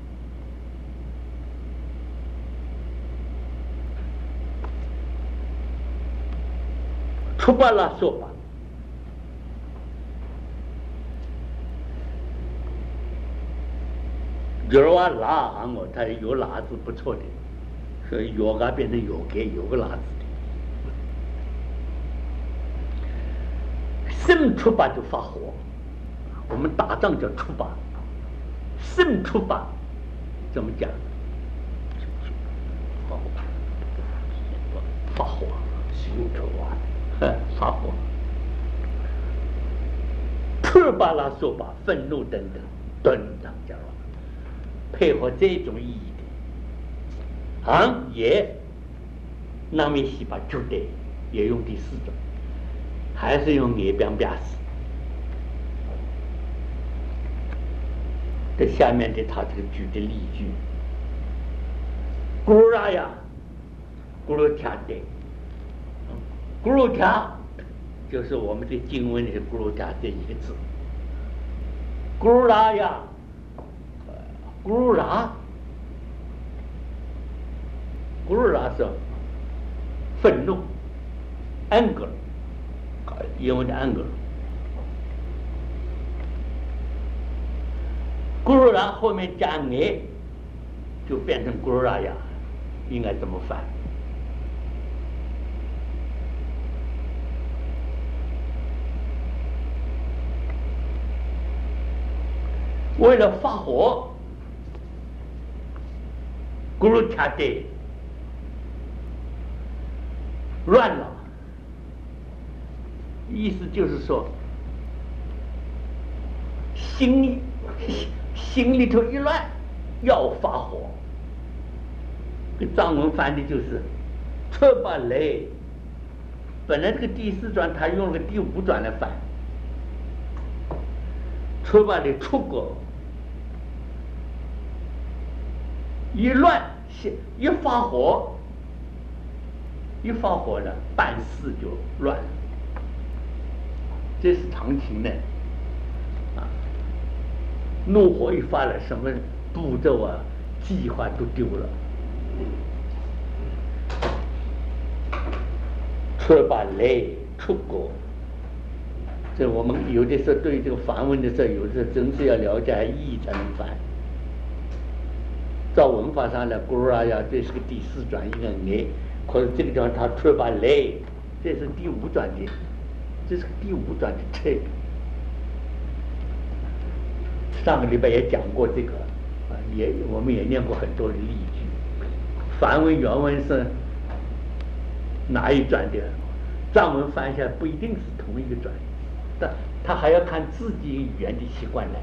出吧了说吧，有啊拉行哦，它有拉字不错的，所以有个变成有给有个拉字的。生出吧就发火，我们打仗叫出吧，生出吧怎么讲？发火，发火，生出吧。发火，出吧啦说吧，愤怒等等，等等讲了，配合这种意义的，行也，那么西吧就得也用第四种，还是用眼边表示。这下面的他这个举的例句，咕噜啦呀，咕噜跳的。咕噜跳就是我们的经文里的咕噜跳这一个字，咕噜啦呀，咕噜啦，咕噜啦是愤怒 ，anger， 英文的 anger， 咕噜啦后面加眼，就变成咕噜啦呀，应该怎么翻？为了发火，咕噜恰的乱了，意思就是说，心里心里头一乱，要发火。这藏文翻的就是出吧来，本来这个第四转他用了个第五转来翻，出吧的出国。一乱，一发火，一发火了，办事就乱了，这是常情的啊。怒火一发了，什么步骤啊、计划都丢了。出吧来，出国。这我们有的时候对这个梵文的时候，有的时候真是要了解意义才能翻。照文法上来，咕噜啦呀，这是个第四转一个哎，可是这个地方它出吧来，这是第五转的，这是个第五转的这个。上个礼拜也讲过这个，啊，也我们也念过很多的例句。梵文原文是哪一转的？藏文翻下来不一定是同一个转，但他还要看自己语言的习惯来。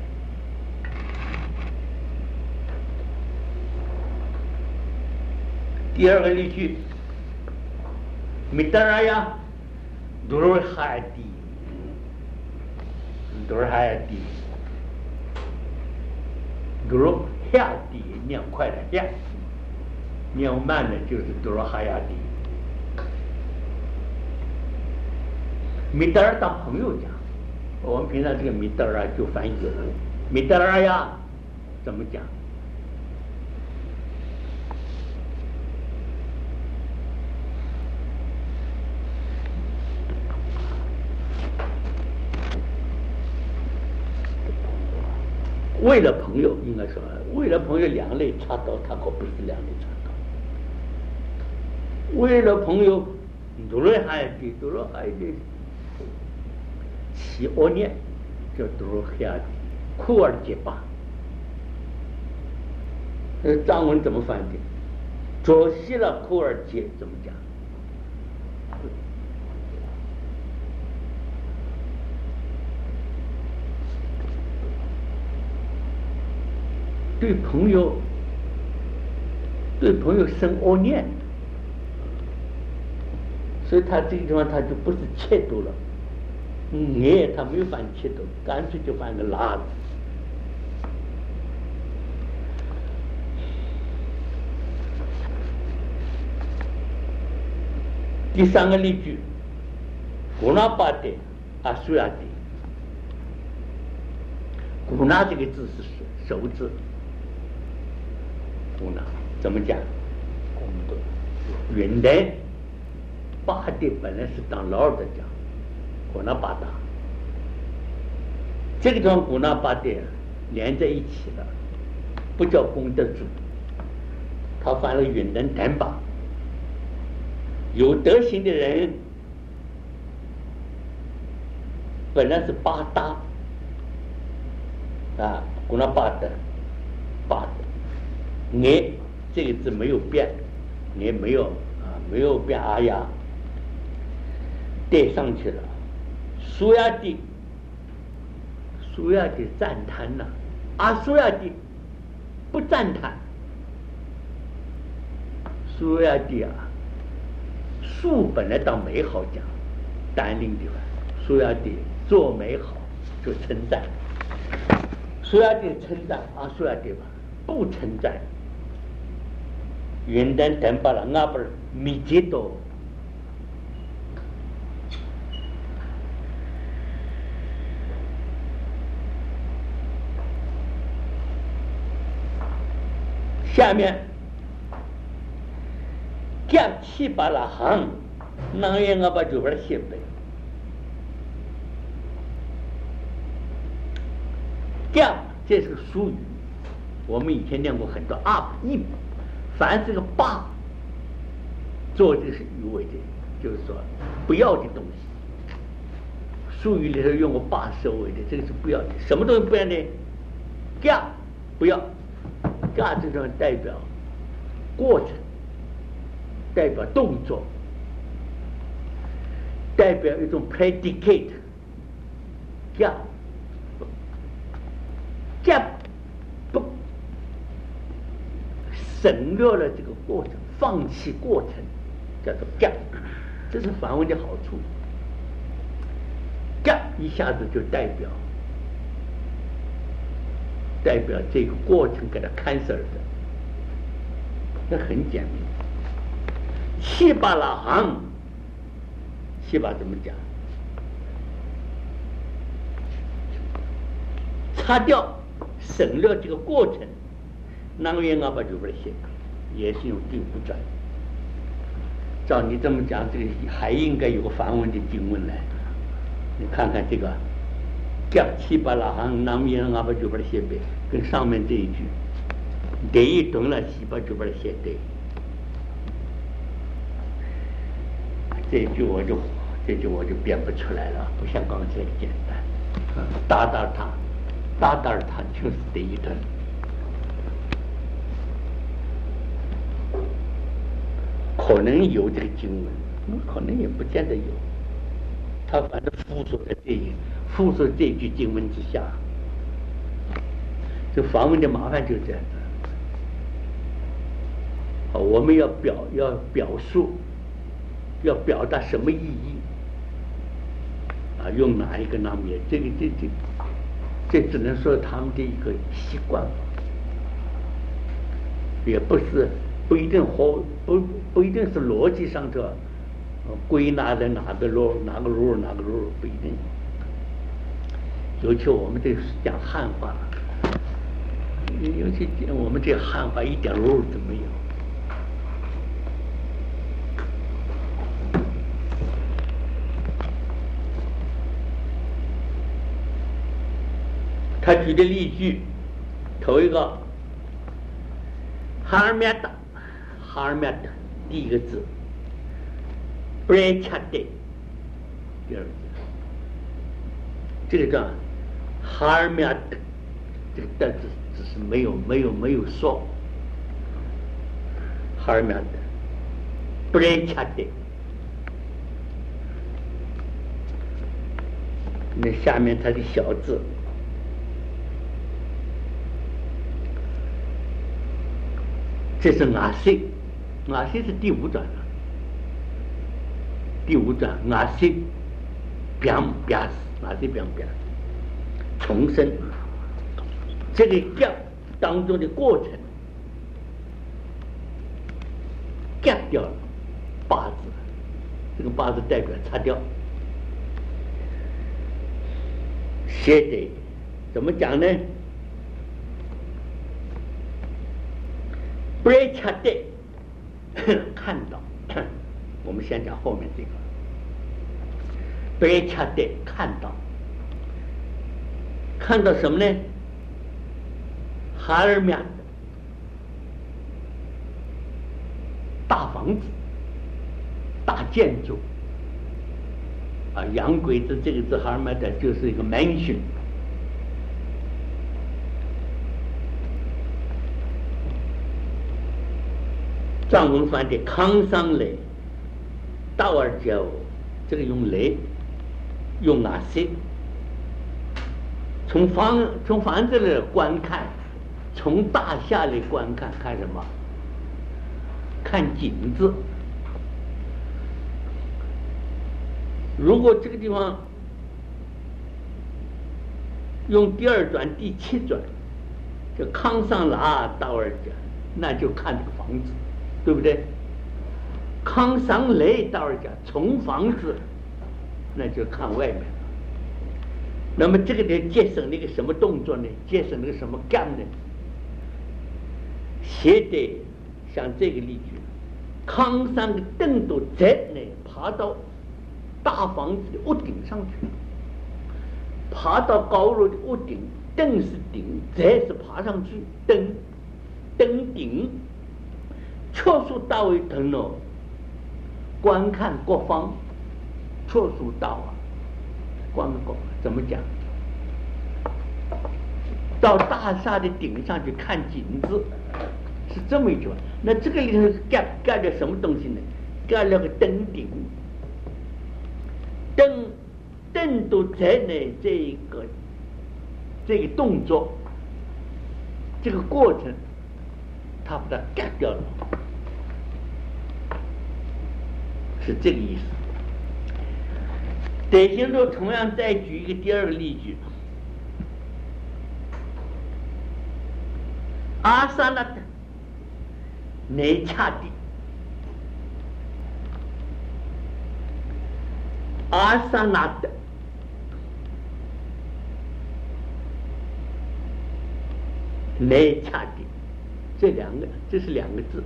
第二个例句，米德拉呀，多尔海蒂，多尔海蒂，多尔海蒂，念快了呀，念慢了就是多尔海蒂。米德尔当朋友讲，我们平常这个米德尔就翻译有，米德尔呀，怎么讲？为了朋友，应该说，为了朋友两肋插刀，他可不是两肋插刀。为了朋友，多了还的，多了还的，起恶念，叫多了还的，库尔结巴。呃，藏文怎么翻的？左西了库尔结怎么讲？ 对朋友对朋友生恶念，所以他这个地方他就不是切度了，哎，他没有犯切度，干脆就犯个拉字。第三个例句，古纳巴的阿苏亚的，古纳这个字是手字，古纳怎么讲？ 功德。 云南巴的本来是当老二的讲，古纳巴达，这个地方古纳巴的连在一起了，不叫功德主，他犯了云南谈巴。有德行的人本来是八达啊，古那八的八的，哎，这个字没有变，也没有啊，没有变阿呀，带上去了。苏亚的，苏亚的赞叹呐，阿苏亚的不赞叹，苏亚的啊。树本来当美好讲，单令的吧，苏亚的做美好就称赞，苏亚的称赞啊，苏亚的吧不称赞，云南等巴了阿不是米吉多，下面。讲七八拉行，那也我把就把它写背。讲这是个俗语，我们以前念过很多啊一，凡是个八，做的是余为的，就是说不要的东西。俗语里头用过八收为的，这个是不要的。什么东西不要呢？讲不要，讲这种代表过程。代表动作，代表一种 predicate， 加加不省略了这个过程，放弃过程，叫做加，这是梵文的好处。加一下子就代表代表这个过程给它 cancel 的，这很简明。七八拉行，七八怎么讲？擦掉、省略这个过程，那个原阿巴就不是写，也是用对不转。照你这么讲，这个还应该有个梵文的经文来。你看看这个，讲七八拉行，那个原阿巴就不是写呗，跟上面这一句，得一顿了，七八就不是写对。这句我就这句我就编不出来了，不像刚才简单。嗯，达达他，达达他就是这一段。可能有这个经文，可能也不见得有。他反正附属在这一附属这句经文之下。这梵文的麻烦就这样子。好，我们要表要表述。要表达什么意义啊？用哪一个那么也这个这这这只能说他们的一个习惯，也不是不一定和不不一定是逻辑上头归纳的哪个路哪个路哪个路不一定。尤其我们这讲汉话，尤其我们这汉话一点路都没有。他举的例句，头一个哈尔面的，哈尔面的第一个字，不然恰的，第二个字，这个叫哈尔面的，这个的字只是没有没有没有说，哈尔面的，不然恰的，那下面它的小字。 这是阿西，阿西是第五转了，第五转阿西，变变阿西变变重生，这个gap当中的过程gap掉了八字，这个八字代表擦掉，写的怎么讲呢？不是恰对，看到，我们先讲后面这个。不是恰对，看到，看到什么呢？哈尔面的大房子、大建筑啊，洋鬼子这个字哈尔面的就是一个 mansion。藏文翻的康桑雷，道尔教，这个用雷，用哪些？从房从房子里观看，从大厦里观看，看什么？看景子。如果这个地方用第二转、第七转，就康桑拉道尔教，那就看这个房子。对不对？康桑雷道尔讲从房子，那就看外面了。那么这个得节省了一个什么动作呢？节省了一个什么干呢？写的像这个例句：康桑的凳都在呢，爬到大房子的屋顶上去，爬到高楼的屋顶，凳是顶，在是爬上去，登登顶。确属大为腾了，观看各方，确属大啊，观看各方怎么讲？到大厦的顶上去看景子，是这么一句话。那这个里头盖盖了什么东西呢？盖了个灯顶，灯灯都在呢这个这个动作，这个过程，他把它盖掉了。是这个意思。典型中同样再举一个第二个例句：阿萨那的内恰的，阿萨那的内恰的，这两个，这是两个字。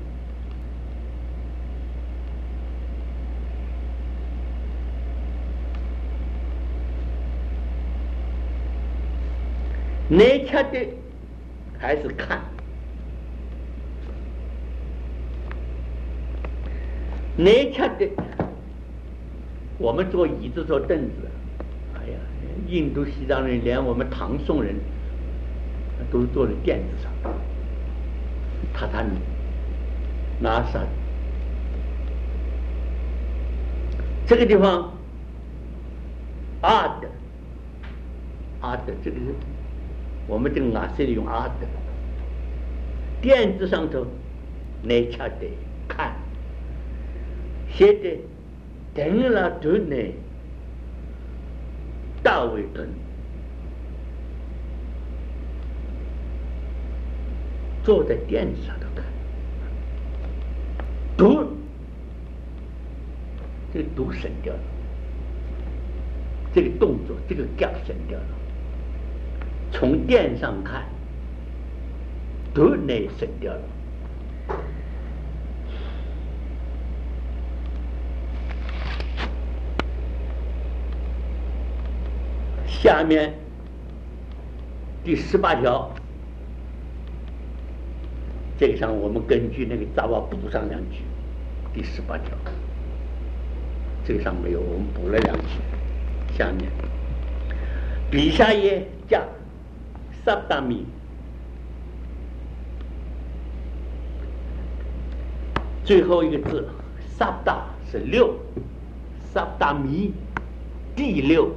内恰的还是看，内恰的，我们坐椅子坐凳子，哎呀，印度西藏人连我们唐宋人都坐在垫子上，榻榻米，拿上。这个地方，阿的，阿的这个是。我们这个阿是用阿的，垫子上头，内恰的看，写的等了头呢，大为蹲，坐在垫子上头看，读，这个读省掉了，这个动作，这个 gap 省掉了。从垫上看，读内省掉了。下面第十八条，这个上我们根据那个杂瓦补上两句，第十八条，这个上没有，我们补了两句。下面，比下也加。萨达米，最后一个字萨达是六，萨达米第六，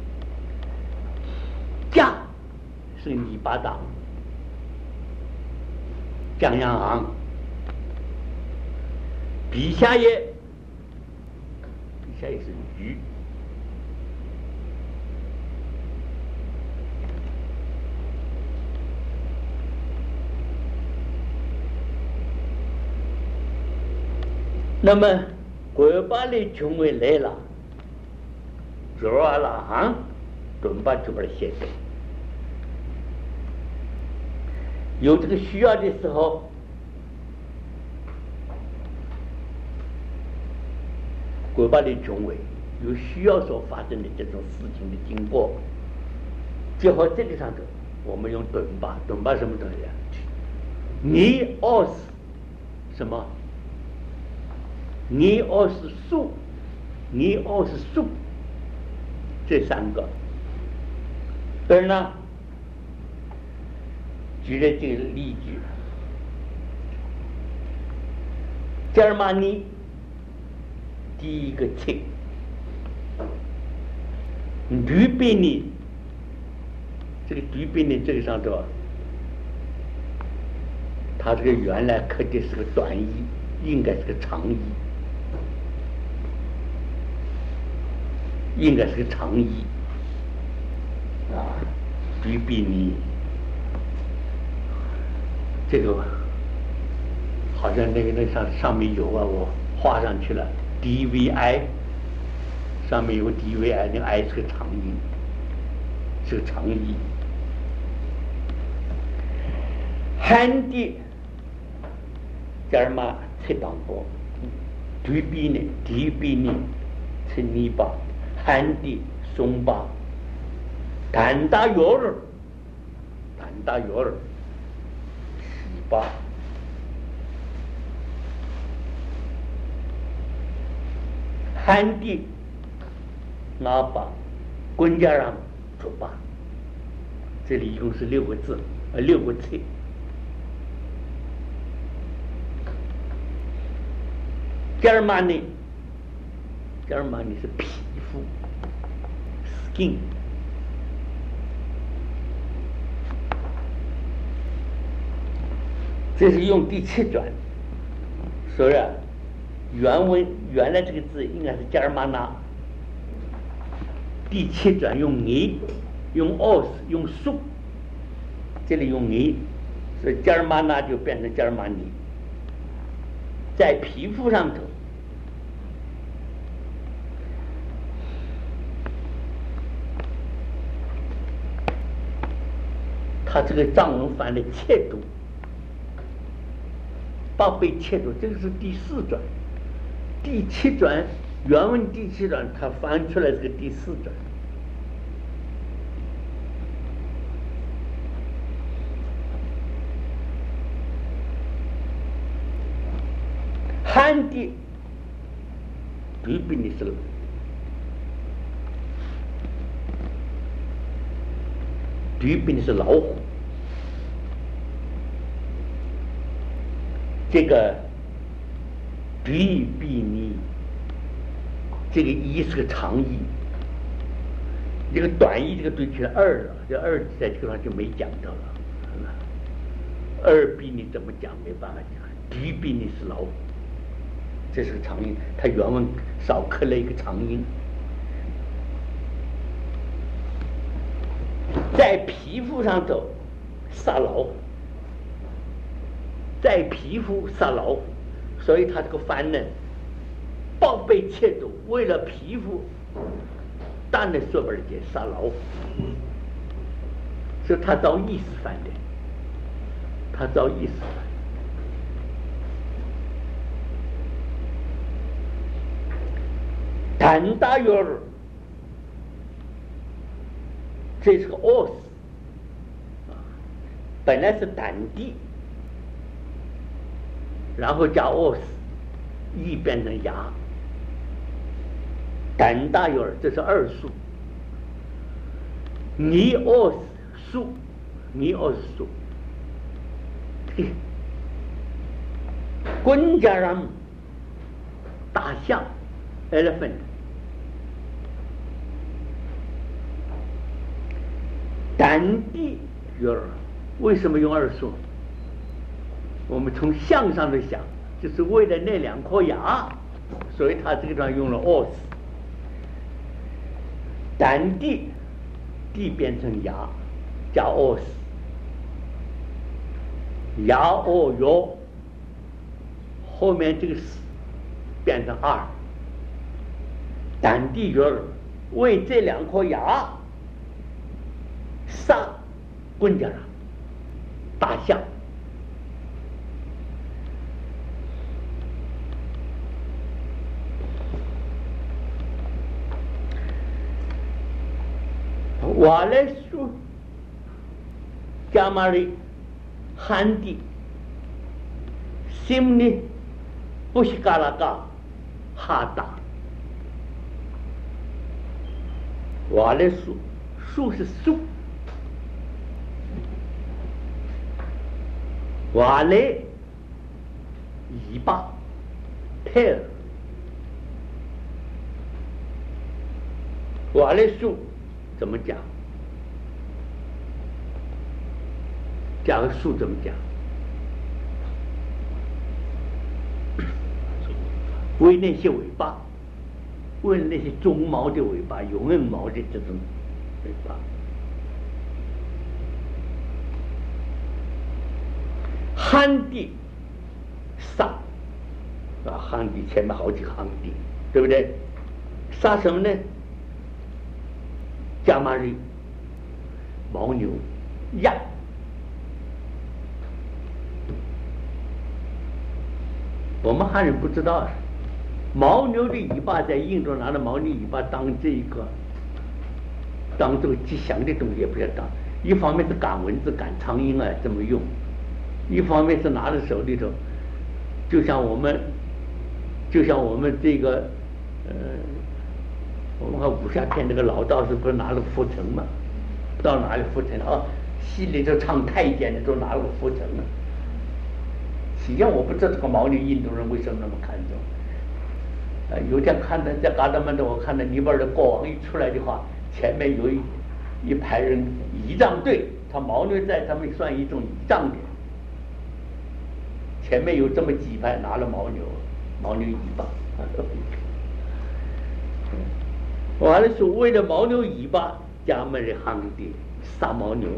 加是尼巴达， 江洋行，笔下也，笔下也是鱼。那么国把的军委来了，这儿了行，准把就把它写的。有这个需要的时候，国把的军委有需要所发生的这种事情的经过，结合这个上头，我们用盾把，盾把什么东西啊？你二是什么？你二是数，你二是数，这三个。而呢，举了这个例句，加尔马尼第一个切，吕比尼这个吕比尼这个上头，它这个原来刻的是个短义，应该是个长义。应该是个长义啊，吕比尼，这个好像那个那上上面有啊，我画上去了 ，D V I， 上面有个 D V I， 那个 I 是个长音，是个长义。汉的加尔马切当过，吕比尼，吕比尼，切尼巴。汉地松巴，坦达约尔，坦达约尔，西巴，汉地阿巴，滚加让出巴，这里一共是六个字，呃，六个词。加尔马尼，加尔马尼是皮肤 ，skin。这是用第七转，所以啊，原文原来这个字应该是加尔马纳，第七转用你，用 os 用数，这里用你，所以加尔马纳就变成加尔马尼，在皮肤上头。他这个藏文翻的切读，八倍切读，这个是第四转，第七转原文第七转，他翻出来是个第四转。汉地对比你是对比你是老虎。这个对比你，这个一是个长义，这个短义这个对起来二了，这二在这个上就没讲到了。二比你怎么讲没办法讲，对比你是老虎，这是个长音，它原文少刻了一个长音，在皮肤上头杀老虎。在皮肤杀老虎，所以他这个翻呢，宝贝切度为了皮肤，当然说不了解杀老虎，所以他照意思翻的，他照意思翻。坦达约尔，这是个 os， 本来是坦地。然后加 os， 一变成牙，胆大有儿，这是二数。你 os 数，你 os 数，滚加上大象 elephant， 胆地有儿，为什么用二数？ 我们从相上的想，就是为了那两颗牙，所以他这个地方用了 os。胆地地变成牙加 os， 牙 o 哟，后面这个 s 变成二，胆地哟为这两颗牙杀棍家了大象。瓦莱苏加马里汉地心里不是嘎拉嘎哈达瓦莱苏苏是苏瓦莱尾巴 tail 瓦莱苏怎么讲？加个树怎么讲？为那些尾巴，为那些中毛的尾巴、有硬毛的这种尾巴。旱地杀啊，旱地前面好几个旱地，对不对？杀什么呢？加马瑞、牦牛、鸭，我们汉人不知道，牦牛的尾巴在印度拿着牦牛尾巴当这一个，当这个吉祥的东西也不要当。一方面是赶蚊子、赶苍蝇啊这么用，一方面是拿在手里头，就像我们，就像我们这个，呃。我们看武侠片那个老道士不是拿了个拂尘嘛？到哪里拂尘啊？戏里头唱太监的都拿了个拂尘了。实际上我不知道这个牦牛印度人为什么那么看重。呃，有一天看到在嘎达曼的，我看到尼泊尔的国王一出来的话，前面有一一排人仪仗队，他牦牛在他们算一种仪仗的。前面有这么几排拿了牦牛，牦牛尾巴。完了说为了牦牛尾巴加门的行的杀牦牛，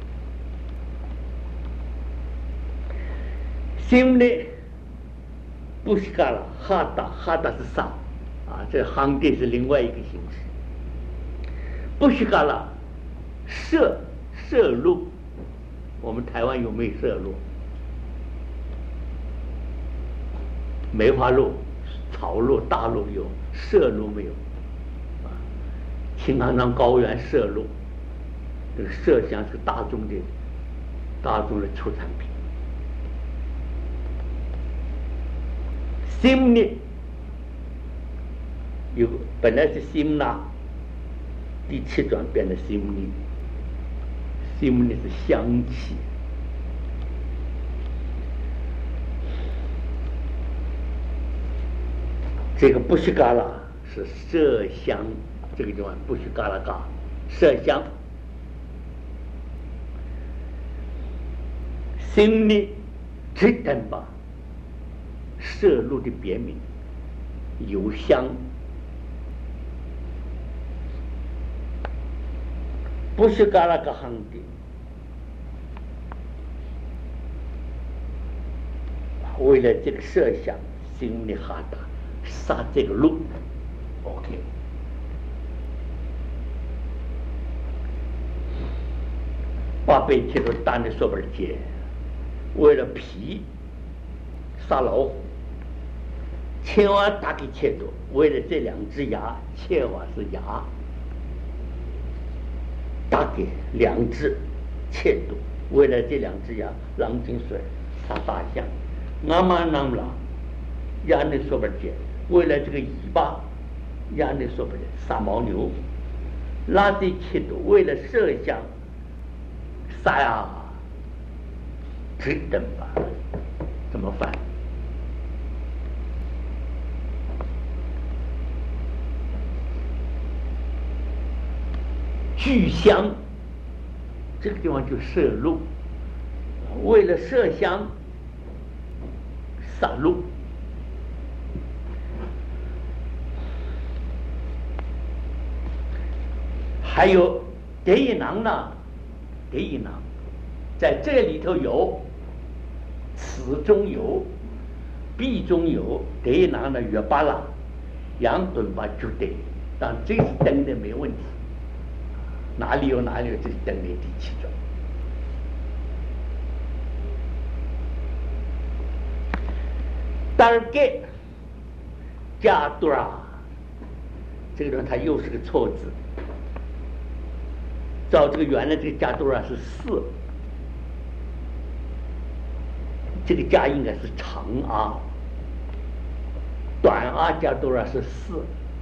心里不是干了哈达哈达是杀啊，这行的是另外一个形式。不是干了射射鹿，我们台湾有没有射鹿？梅花鹿、草鹿、大鹿有，射鹿没有。青康藏高原麝鹿，这个麝香是大众的大众的出产品。心呢有本来是心呐，第七转变的心呢，心呢是香气。这个不是嘎啦是麝香。这个地方不许嘎啦嘎，麝香。心里这等吧，麝鹿的别名，有香，不是嘎啦嘎行的。为了这个麝香，心里哈达杀这个鹿 ，OK。把被贴到单的说本节，为了皮杀老虎，千万打给切多，为了这两只牙，切瓦是牙，打给两只切多，为了这两只牙，狼金水杀大象，阿玛南拉亚内说本节，为了这个尾巴，亚内说本节杀牦牛，拉蒂切多，为了麝香。杀呀，只等吧，怎么办？巨香，这个地方就麝鹿，为了麝香， 杀戮。还有蝶衣囊呢，蝶衣囊在这里头有此中有，彼中有，蝶衣囊呢约巴拉，羊顿巴就对，但这是登的没问题，哪里有哪里有，这是登的第七种。单给加多拉，这个人他又是个错字。照这个原来这个加多拉是四，这个加应该是长啊，短啊加多拉是四，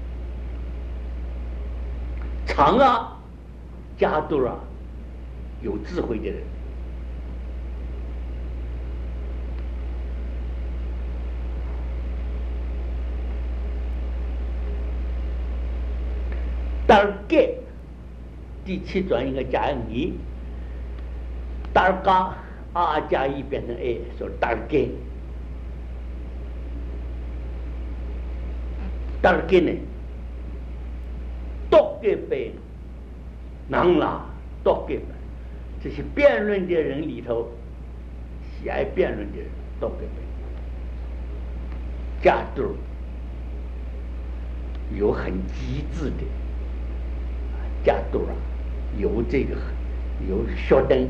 长啊加多拉有智慧的人。单给第七转应该加一，单嘎啊加一变成 a， 说单给，单给呢，多给呗，能啦，多给呗，这些辩论的人里头，喜爱辩论的人多给呗，加度有很机智的。加多啊，有这个有学灯，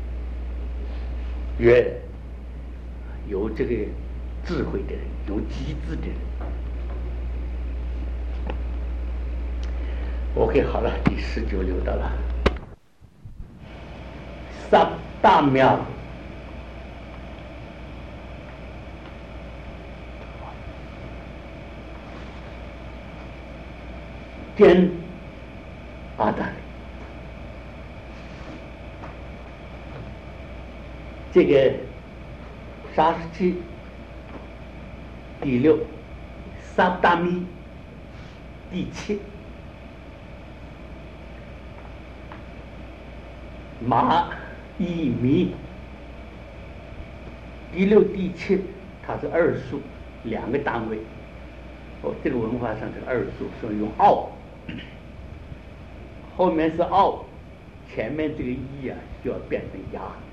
也有这个智慧的人，有机智的人。OK， 好了，第十九留到了。三大庙，天。阿达，这个沙十七第六，萨达米第七，马一米第六第七，它是二数两个单位。哦，这个文化上是二数，所以用奥。后面是奥，前面这个一啊就要变成牙。